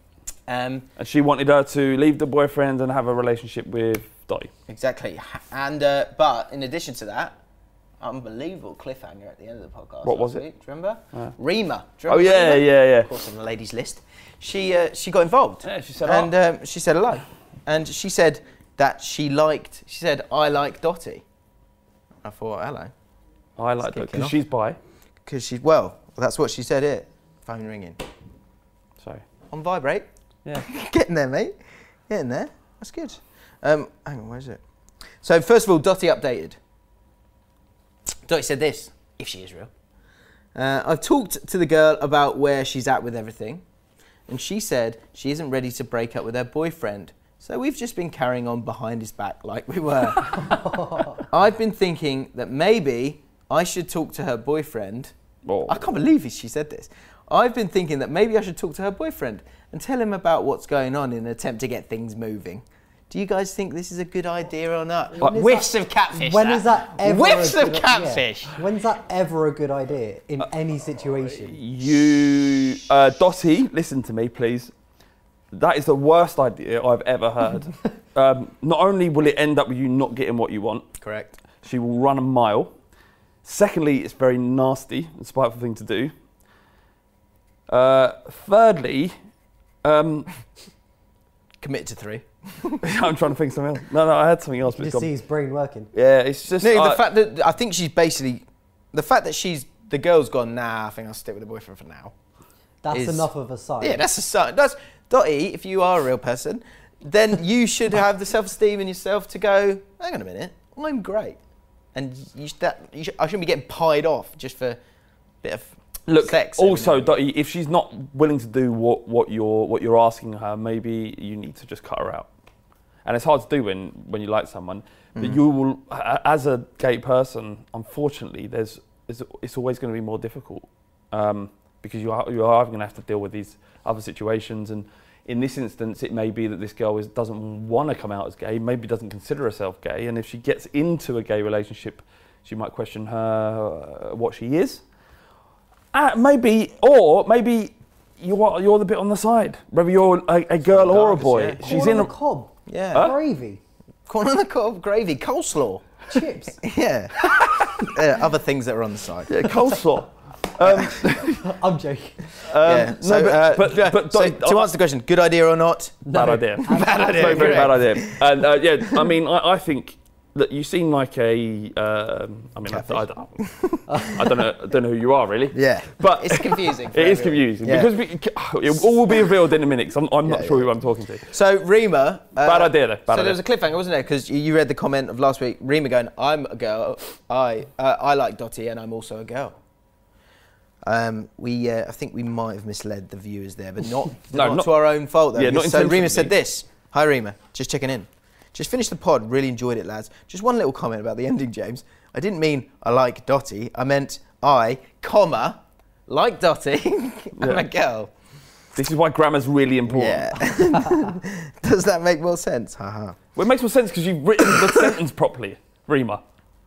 And she wanted her to leave the boyfriend and have a relationship with Dottie. Exactly. And but in addition to that, unbelievable cliffhanger at the end of the podcast. What was it? Do you remember? Rima. Oh yeah, Rima? yeah. Of course, on the ladies' list. She got involved. Yeah, she said and she said hello, and she said that she said I like Dottie. I thought hello. I like Dottie because she's bi. Because that's what she said. Here, phone ringing. Sorry. On vibrate. Yeah. Getting there, mate. Getting there. That's good. Hang on, where is it? So first of all, Dottie updated. Dottie said this, if she is real. I've talked to the girl about where she's at with everything, and she said she isn't ready to break up with her boyfriend. So we've just been carrying on behind his back like we were. I've been thinking that maybe I should talk to her boyfriend. Oh. I can't believe she said this. I've been thinking that maybe I should talk to her boyfriend and tell him about what's going on in an attempt to get things moving. Do you guys think this is a good idea or not? Whiffs of catfish. When is that ever Whiffs of catfish. Yeah. When's that ever a good idea in any situation? Dottie, listen to me, please. That is the worst idea I've ever heard. Not only will it end up with you not getting what you want. Correct. She will run a mile. Secondly, it's very nasty and spiteful thing to do. Thirdly, commit to 3. I'm trying to think something else. No, I had something else. You just see his brain working. Yeah, it's just... No, the fact that I think she's basically... The fact that the girl's gone, I think I'll stick with the boyfriend for now. That's enough of a sign. Yeah, that's a sign. Dottie, if you are a real person, then you should have the self-esteem in yourself to go, hang on a minute, I'm great. And I shouldn't be getting pied off just for a bit of... sex. Also, Dottie, if she's not willing to do what you're asking her, maybe you need to just cut her out. And it's hard to do when you like someone. But you will, as a gay person, unfortunately, it's always going to be more difficult because you are going to have to deal with these other situations. And in this instance, it may be that this girl doesn't want to come out as gay, maybe doesn't consider herself gay, and if she gets into a gay relationship, she might question what she is. Maybe you're the bit on the side. Whether you're a girl or a boy, yeah. She's in a cob. Yeah, gravy. Corn on the cob, gravy, coleslaw, chips. Yeah, other things that are on the side. Yeah, coleslaw. I'm joking. But to answer the question, good idea or not? Bad idea. Bad idea. Very, very bad idea. And I mean, I think that you seem like a. I don't know who you are really. Yeah, but it's confusing. It is confusing because it all will be revealed in a minute. Cause I'm not sure who I'm talking to. So Rima, bad idea though. There was a cliffhanger, wasn't there? Because you read the comment of last week. Rima going, "I'm a girl. I like Dottie, and I'm also a girl." I think we might have misled the viewers there, but not to our own fault though. Yeah, not so Rima said this. Hi Rima, just checking in. Just finished the pod, really enjoyed it, lads. Just one little comment about the ending, James. I didn't mean I like Dottie, I meant I, like Dotty, I'm a girl. This is why grammar's really important. Yeah. Does that make more sense? Haha. Well, it makes more sense because you've written the sentence properly, Rima.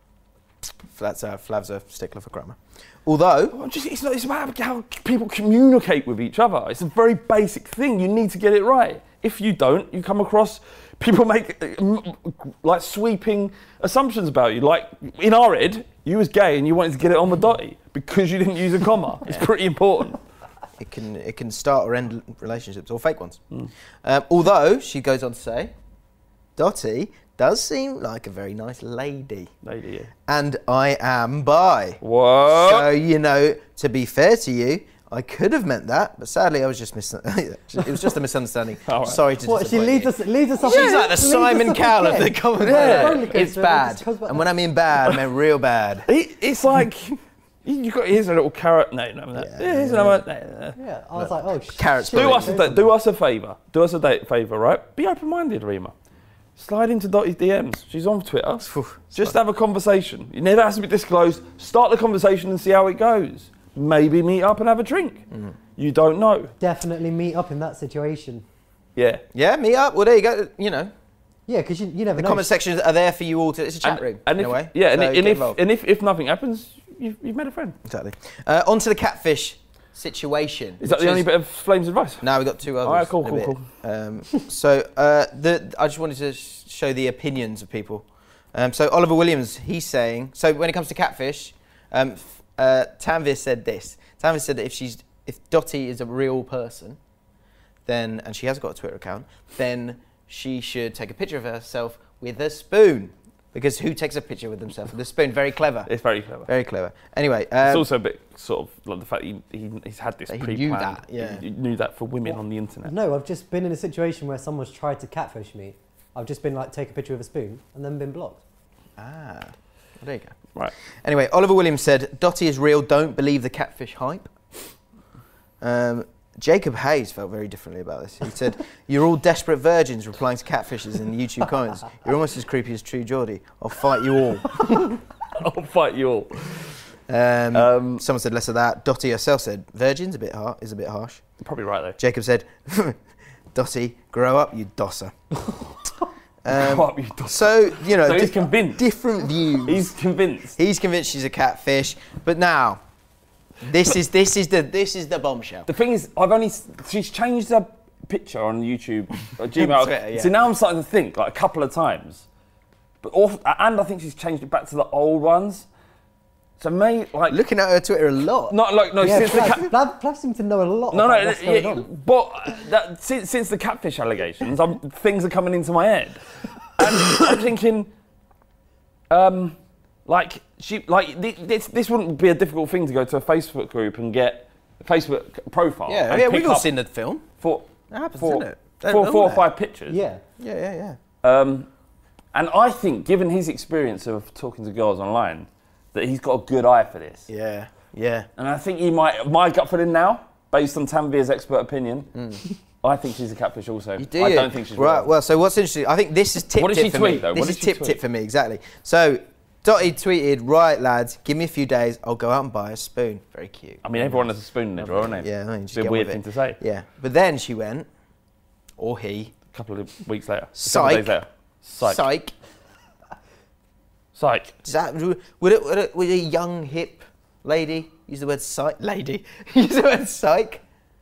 Flav's a stickler for grammar. Although... It's about how people communicate with each other. It's a very basic thing. You need to get it right. If you don't, you come across... People make like sweeping assumptions about you. Like in our head, you was gay and you wanted to get it on with Dotty because you didn't use a comma. It's pretty important. It can start or end relationships, or fake ones. Although, she goes on to say, Dotty does seem like a very nice lady. Yeah. And I am bi. What? So, to be fair to you, I could have meant that, but sadly I was just it was just a misunderstanding. Right. Sorry to What, she leads us off. She's like the Simon Cowell of the comedy. Yeah. It's bad. And when I mean bad, I mean real bad. It's like... Here's a little carrot. No. Here's another. Yeah, I was like, oh, Carrots. Do us a favour. Do us a favour, right? Be open-minded, Rima. Slide into Dotty's DMs. She's on Twitter. Just have a conversation. It never has to be disclosed. Start the conversation and see how it goes. Maybe meet up and have a drink. You don't know. Definitely meet up in that situation. Yeah. Yeah, meet up. Well, there you go. Yeah, because you never know. The comment sections are there for you all to... It's a chat room, in a way. Yeah, So if nothing happens, you've made a friend. Exactly. On to the catfish situation. Is that the only bit of Flame's advice? No, we've got two others. All right, cool. So I just wanted to show the opinions of people. So Oliver Williams, he's saying... So when it comes to catfish, Tanvir said this. Tanvir said that if Dotty is a real person, then, and she has got a Twitter account, then she should take a picture of herself with a spoon. Because who takes a picture with themselves with a spoon? Very clever. It's very clever. Very clever. Anyway, it's also a bit sort of like the fact he's had this pre-planned. He knew that. Yeah. He knew that for women on the internet. No, I've just been in a situation where someone's tried to catfish me. I've just been like, take a picture with a spoon and then been blocked. Well, there you go. Right. Anyway, Oliver Williams said, Dotty is real, don't believe the catfish hype. Jacob Hayes felt very differently about this. He said, you're all desperate virgins replying to catfishes in the YouTube comments. You're almost as creepy as True Geordie. I'll fight you all. I'll fight you all. Someone said less of that. Dotty herself said, virgins is a bit harsh. Probably right though. Jacob said, Dotty, grow up, you dosser. So, So he's convinced. Different views. He's convinced. He's convinced she's a catfish. But now, this is the bombshell. The thing is, she's changed her picture on YouTube, Gmail. Twitter, yeah. So now I'm starting to think like a couple of times, and I think she's changed it back to the old ones. So looking at her Twitter a lot. Yeah, Flav seems to know a lot. About what's going on. But since the catfish allegations, things are coming into my head, and I'm thinking, this wouldn't be a difficult thing to go to a Facebook group and get a Facebook profile. Yeah, we've all seen the film. That happens, doesn't it? Four or five pictures. Yeah. And I think, given his experience of talking to girls online, that he's got a good eye for this. Yeah. And I think he might. My gut feeling now, based on Tanvir's expert opinion, I think she's a catfish also. I don't think she's right. real. Well, so what's interesting? I think this is tip. What did she for tweet me. though? This is tip for me exactly. So Dotty tweeted, right lads, give me a few days, I'll go out and buy a spoon. Very cute. I mean, everyone has a spoon in their drawer, don't they? Yeah, it's a weird thing to say. Yeah, but then she went, or he, a couple of weeks later, Psych. a couple of days later. Psych. Would a young hip lady use the word psych? Use the word psych?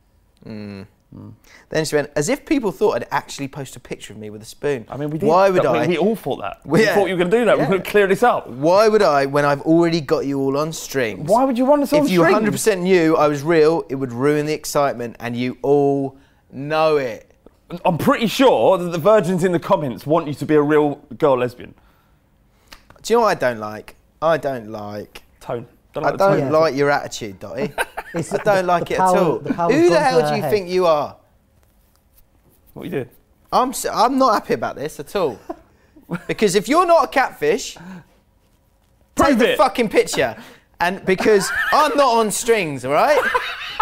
Then she went, as if people thought I'd actually post a picture of me with a spoon. I mean, we did. Why would I? We all thought that. We thought you were going to do that. We're going to clear this up. Why would I, when I've already got you all on strings? Why would you want us on strings? If you 100% knew I was real, it would ruin the excitement, and you all know it. I'm pretty sure that the virgins in the comments want you to be a real girl lesbian. Do you know what I don't like? I don't like... Tone. I don't like your attitude, Dotty. I don't like it at all. Who the hell do you think you are? What are you doing? I'm not happy about this at all. Because if you're not a catfish, take the fucking picture. And because I'm not on strings, all right?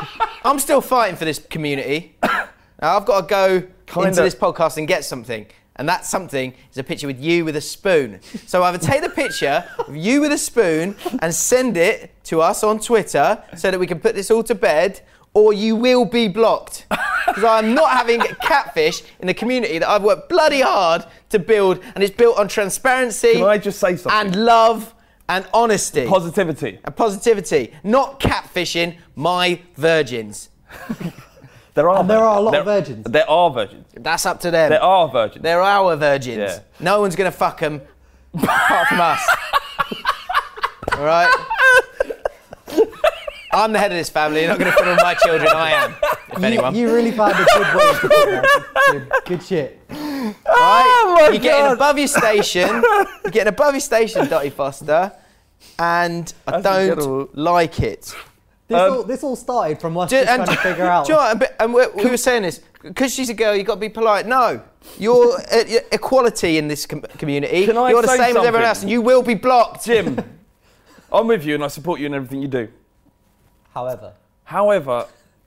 I'm still fighting for this community. Now, I've got to go into this podcast and get something. And that something is a picture with you with a spoon. So either take the picture of you with a spoon and send it to us on Twitter so that we can put this all to bed, or you will be blocked. Because I'm not having catfish in a community that I've worked bloody hard to build, and it's built on transparency. Can I just say something? And love and honesty. Positivity. And positivity. Not catfishing my virgins. There are a lot of virgins. There are virgins. That's up to them. There are virgins. They're our virgins. Yeah. No one's going to fuck them apart from us. All right? I'm the head of this family. You're not going to fiddle with my children. I am, if anyone. You really found a good way to put that. Good shit. Right? Oh my You're getting above your station. You're getting above your station, Dottie Foster. And I don't like it. This all started from us just trying to figure out. Do you know what? And we were saying this, because she's a girl, you've got to be polite. No. You're equality in this community. You're the same as everyone else, and you will be blocked. Jim, I'm with you and I support you in everything you do. However,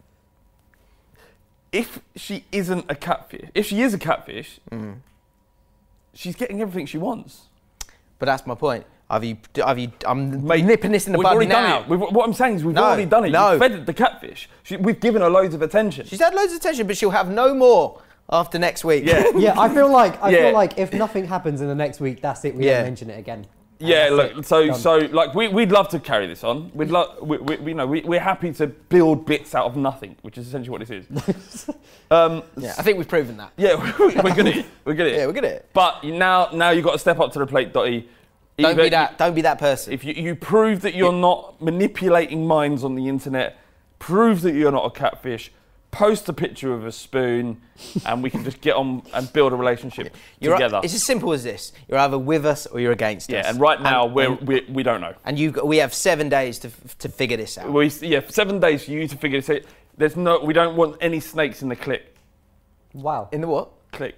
if she isn't a catfish, if she is a catfish, she's getting everything she wants. But that's my point. I'm nipping this in the bud now. What I'm saying is we've already done it. You've fed the catfish. We've given her loads of attention. She's had loads of attention, but she'll have no more after next week. Yeah, yeah. I feel like if nothing happens in the next week, that's it. We don't mention it again. Yeah, look. So like we'd love to carry this on. We'd love. We're happy to build bits out of nothing, which is essentially what this is. Yeah, I think we've proven that. Yeah, we're good at it. We're good at it. Yeah, we're good at it. But now you've got to step up to the plate, Dottie. Don't be that person. If you prove that you're not manipulating minds on the internet, prove that you're not a catfish, post a picture of a spoon, and we can just get on and build a relationship together. It's as simple as this. You're either with us or you're against us. Yeah, and right now we don't know. And we have 7 days to figure this out. 7 days for you to figure this out. We don't want any snakes in the click. Wow. In the what? Click.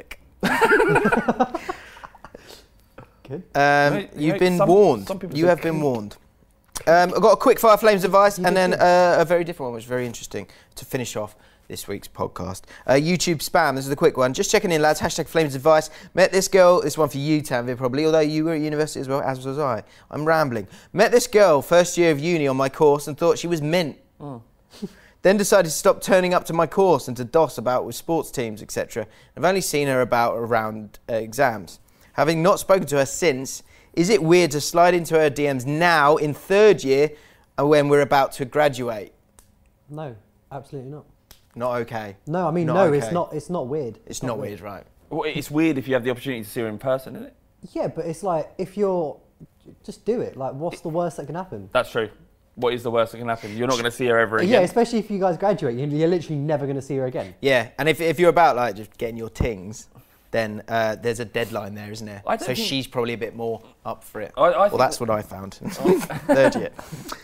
Good. You've been warned. You have been warned. I've got a quick fire flames advice and then a very different one, which is very interesting to finish off this week's podcast. YouTube spam. This is the quick one. Just checking in, lads. # flames advice. Met this girl. This one for you, Tanvir, probably. Although you were at university as well, as was I. I'm rambling. Met this girl first year of uni on my course and thought she was mint. Then decided to stop turning up to my course and to doss about with sports teams, etc. I've only seen her around exams. Having not spoken to her since, is it weird to slide into her DMs now in third year when we're about to graduate? No, absolutely not. Not okay. No, I mean, okay. It's not weird. It's not weird, right? Well, it's weird if you have the opportunity to see her in person, isn't it? Yeah, but it's like, if you're... Just do it. Like, what's the worst that can happen? That's true. What is the worst that can happen? You're not going to see her ever again. Yeah, especially if you guys graduate. You're literally never going to see her again. Yeah, and if you're about, like, just getting your tings... then there's a deadline there, isn't there? So she's probably a bit more up for it. Well, that's what I found. Third year.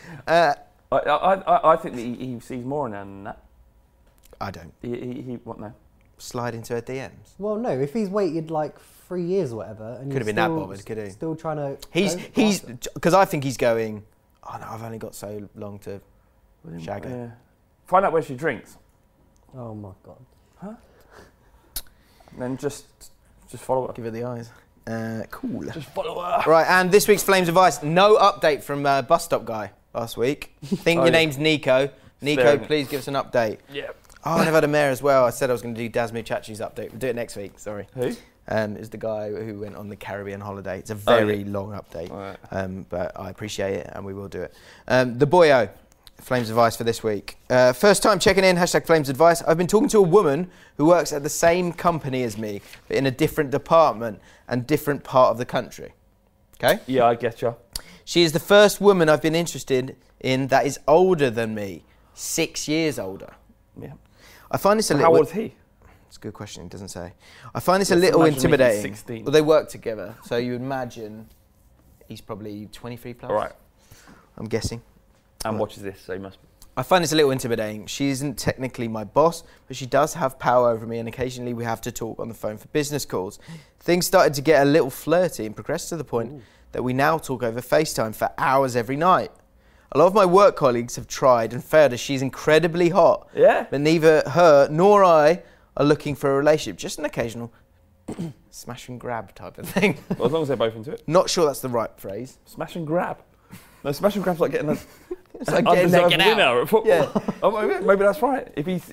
I think that he sees more in her than that. I don't. He what now? Slide into her DMs. Well, no. If he's waited like 3 years or whatever, and could have been that bothered, could he? Still trying to. He's because I think he's going. Oh no, I've only got so long to shag her. Yeah. Find out where she drinks. Oh my god. Huh? And then just follow her. Give her the eyes. Cool. Just follow her. Right, and this week's Flames advice. No update from Bus Stop Guy last week. I think your name's Nico. Nico, please give us an update. Yeah. Oh, and I've had a mayor as well. I said I was going to do Dasmu Chachi's update. We'll do it next week, sorry. Who? Is the guy who went on the Caribbean holiday. It's a very long update, right. But I appreciate it and we will do it. The boyo. Flames advice for this week. First time checking in, # Flames advice. I've been talking to a woman who works at the same company as me, but in a different department and different part of the country. Okay? Yeah, I get you. She is the first woman I've been interested in that is older than me, 6 years older. Yeah. I find this a little... How old is he? It's a good question, it doesn't say. I find this a little intimidating. 16. Well, they work together, so you imagine he's probably 23 plus. All right. I'm guessing. And watches this, so he must be. I find this a little intimidating. She isn't technically my boss, but she does have power over me, and occasionally we have to talk on the phone for business calls. Things started to get a little flirty and progressed to the point that we now talk over FaceTime for hours every night. A lot of my work colleagues have tried and failed as she's incredibly hot. Yeah. But neither her nor I are looking for a relationship, just an occasional smash and grab type of thing. Well, as long as they're both into it. Not sure that's the right phrase. Smash and grab. No, smash and grab's like getting it's like getting that winner at football. Yeah. Oh, maybe that's right.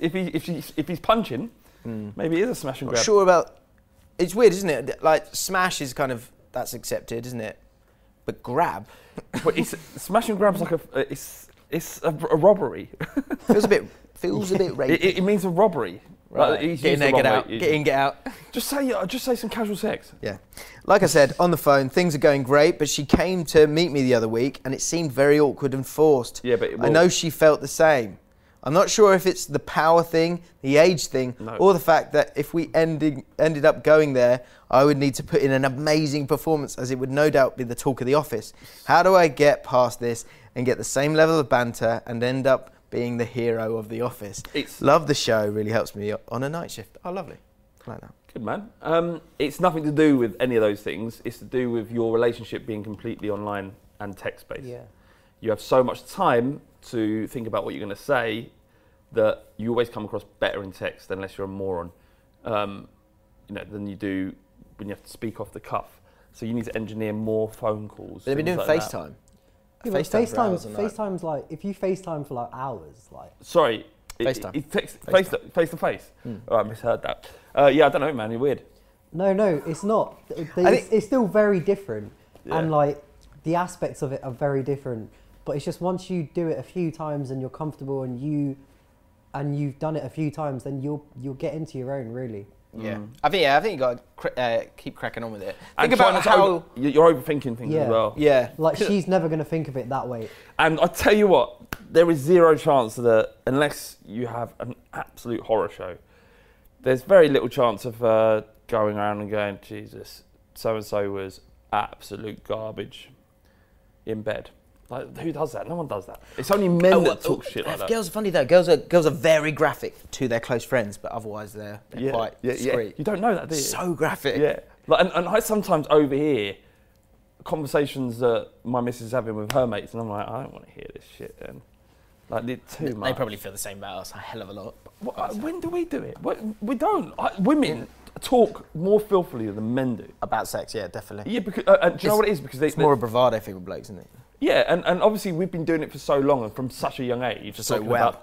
If he's punching, maybe it is a smash and grab. Not sure about. It's weird, isn't it? Like smash is kind of that's accepted, isn't it? But grab. But smash and grab's like it's a robbery. feels a bit rapey. It means a robbery. Right. Like, get in there, get out. Get in, get out. Just say some casual sex. Yeah. Like I said, on the phone, things are going great, but she came to meet me the other week and it seemed very awkward and forced. Yeah, but I know she felt the same. I'm not sure if it's the power thing, the age thing, or the fact that if we ended up going there, I would need to put in an amazing performance, as it would no doubt be the talk of the office. How do I get past this and get the same level of banter and end up being the hero of the office? Love the show, really helps me on a night shift. Oh, lovely. I like that. Good, man. It's nothing to do with any of those things. It's to do with your relationship being completely online and text-based. Yeah. You have so much time to think about what you're going to say that you always come across better in text, unless you're a moron, than you do when you have to speak off the cuff. So you need to engineer more phone calls. They've been doing like FaceTime. Yeah, FaceTime's like, if you FaceTime for like hours, like... Sorry. FaceTime. Face to face. Oh, I misheard that. Yeah, I don't know, man. You're weird. No, it's not. It's still very different. Yeah. And like, the aspects of it are very different. But it's just once you do it a few times and you're comfortable and you've done it a few times, then you'll get into your own, really. Yeah. I think you got to keep cracking on with it. Think about how you're overthinking things as well. Yeah. Like she's never going to think of it that way. And I tell you what, there is zero chance that unless you have an absolute horror show, there's very little chance of going around and going, Jesus, so and so was absolute garbage in bed. Like, who does that? No one does that. It's only men that talk shit like that. Girls are funny though. Girls are very graphic to their close friends, but otherwise they're quite discreet. You don't know that, do you? So graphic. Yeah. Like, and I sometimes overhear conversations that my missus is having with her mates, and I'm like, I don't want to hear this shit. And like, it's too much. They probably feel the same about us a hell of a lot. When do we do it? We don't. Women talk more filthily than men do. About sex, yeah, definitely. Yeah, because do you know what it is? Because it's more a bravado thing with blokes, isn't it? Yeah, and obviously we've been doing it for so long and from such a young age. So well.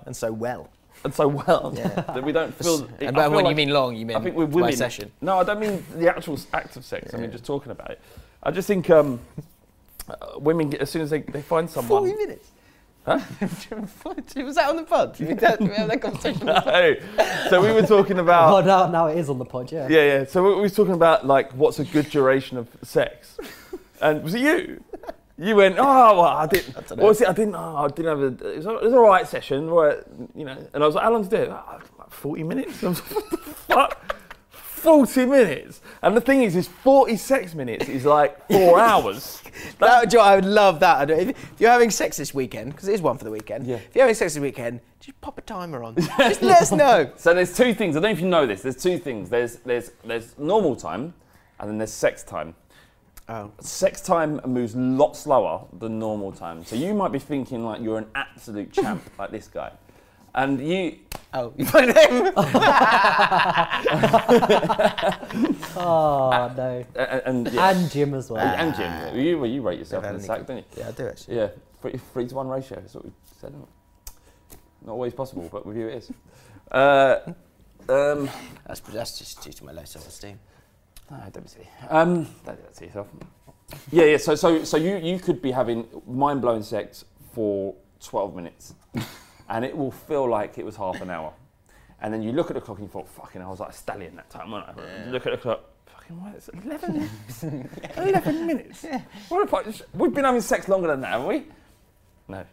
Yeah. That we don't feel... And when you mean long, you mean I think with women, session. No, I don't mean the actual act of sex. I mean just talking about it. I just think women, as soon as they find someone... 40 minutes? Huh? Was that on the pod? Did we have that conversation? No. So we were talking about... Oh, now it is on the pod, yeah. Yeah. So we were talking about, like, what's a good duration of sex? And was it you? You went, oh, well, I didn't. What was it? I didn't have a. It was an alright session, where, you know. And I was like, how long did you do it? Like 40 minutes. I was like, what the fuck? 40 minutes. And the thing is 40 sex minutes is like 4 hours. I would love that. If you're having sex this weekend, because it is one for the weekend. Yeah. If you're having sex this weekend, just pop a timer on. Just let us know. So there's two things. I don't know if you know this. There's two things. There's normal time, and then there's sex time. Oh. Sex time moves a lot slower than normal time. So you might be thinking like you're an absolute champ, like this guy. And you... Oh, you put him? Oh, no. And Jim as well. And Jim. You rate yourself in the sack, don't you? Yeah, I do actually. Yeah, 3-to-1 ratio, that's what we said. Not always possible, but with you it is. That's just due to my low self-esteem. No, don't be silly. Don't do that to yourself. Yeah. So you could be having mind-blowing sex for 12 minutes, and it will feel like it was half an hour. And then you look at the clock and you thought, fucking, I was like a stallion that time, wasn't I? Yeah. Look at the clock, fucking, what is it? 11 minutes? 11 minutes? Yeah. We've been having sex longer than that, haven't we? No.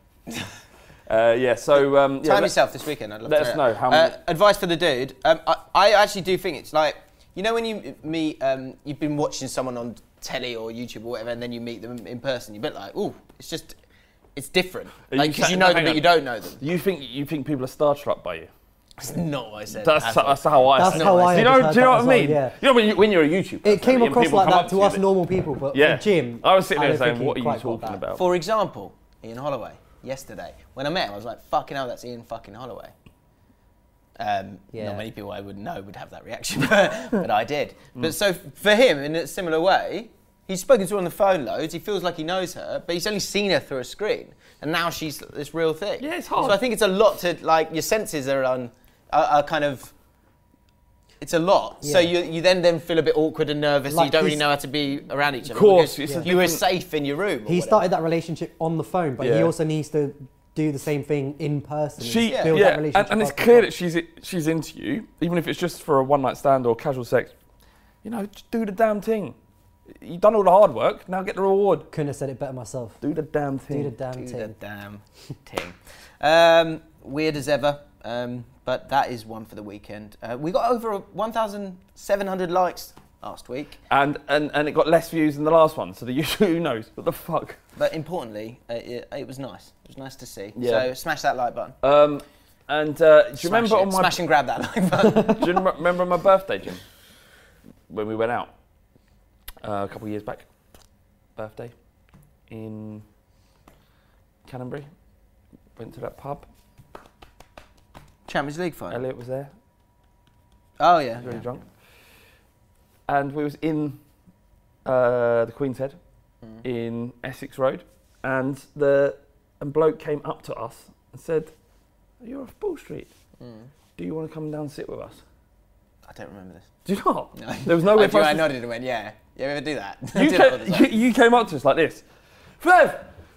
Time yourself this weekend. I'd love let us know how many... Advice for the dude. I actually do think it's like, you know when you meet, you've been watching someone on telly or YouTube or whatever, and then you meet them in person, you're a bit like, ooh, it's different. Like, because you know them, but you don't know them. You think people are starstruck by you? That's not what I said. That's how I said it. Do you know what I mean? Yeah. You know when you're a YouTuber. It came across like that to us normal people, but for Jim, I was sitting there saying, what are you talking about? For example, Ian Holloway, yesterday, when I met him, I was like, fucking hell, that's Ian fucking Holloway. Not many people I would know would have that reaction, but I did. But so for him, in a similar way, he's spoken to her on the phone loads. He feels like he knows her, but he's only seen her through a screen, and now she's this real thing. Yeah, it's hard. So I think it's a lot to your senses are kind of. It's a lot. Yeah. So you then feel a bit awkward and nervous. Like you don't really know how to be around each other. Of course. You were safe in your room. He started that relationship on the phone, but he also needs to do the same thing in person. Build that relationship and it's clear that she's into you, even if it's just for a one-night stand or casual sex. Just do the damn thing. You've done all the hard work, now get the reward. Couldn't have said it better myself. Do the damn thing. Do the damn thing. Weird as ever. But that is one for the weekend. We got over 1,700 likes last week. And it got less views than the last one, so who knows? What the fuck? But importantly, it was nice. It was nice to see. Yeah. So smash that like button. Do you remember on my... Smash and grab that like button. Do you remember on my birthday, Jim? When we went out a couple of years back. Birthday in Canterbury. Went to that pub. Champions League final. Elliot was there. Oh yeah, very drunk. And we was in the Queen's Head in Essex Road, and bloke came up to us and said, "You're off Ball Street. Do you want to come down and sit with us?" I don't remember this. Do you not? No. There was nowhere for us. I nodded and went, "Yeah." You ever do that? You came up to us like this, Flev.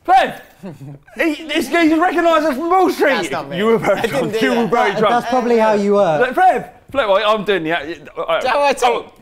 This geezer recognised us from Ball Street. That's not me. You were very drunk. That's probably how you were. Like, Flev, I'm doing the... Is that how I talk?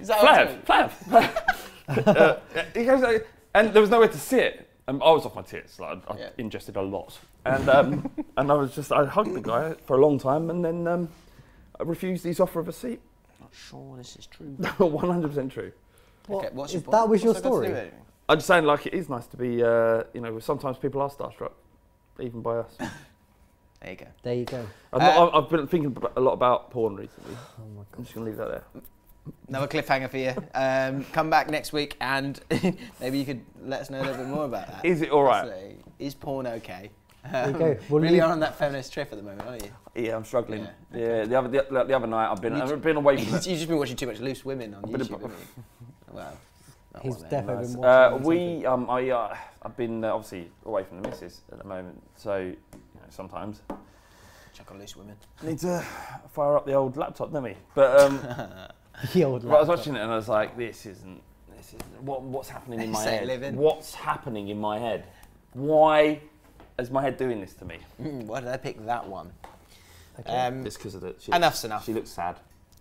Flev. He goes, and there was nowhere to sit. I was off my tits. Like, I ingested a lot. And I hugged the guy for a long time, and then I refused his offer of a seat. Not sure this is true. 100% true. Okay, that was your story? I'm just saying, like, it is nice to be, sometimes people are starstruck, even by us. There you go. I've been thinking a lot about porn recently. Oh my God. I'm just going to leave that there. Another cliffhanger for you. Come back next week and maybe you could let us know a little bit more about that. Is it all right? Is porn okay? Really on that feminist trip at the moment, aren't you? Yeah, I'm struggling. Yeah, the other night I've been away from it. You've just been watching too much Loose Women on YouTube, haven't you? Wow. He's definitely been watching. I've been obviously away from the missus at the moment, so sometimes check on Loose Women. Need to fire up the old laptop, don't we? But the old laptop. I was watching it and I was like, this isn't what's happening in my head? What's happening in my head? Why is my head doing this to me? Why did I pick that one? Okay. It's because of enough's enough. She looks sad.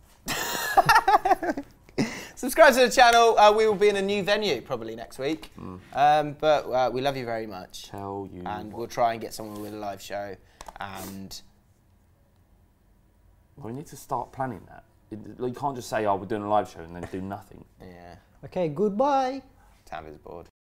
Subscribe to the channel. We will be in a new venue probably next week. But we love you very much. Tell you. And we'll try and get someone with a live show. And we need to start planning that. You can't just say, "Oh, we're doing a live show," and then do nothing. Yeah. Okay. Goodbye. Tav is bored.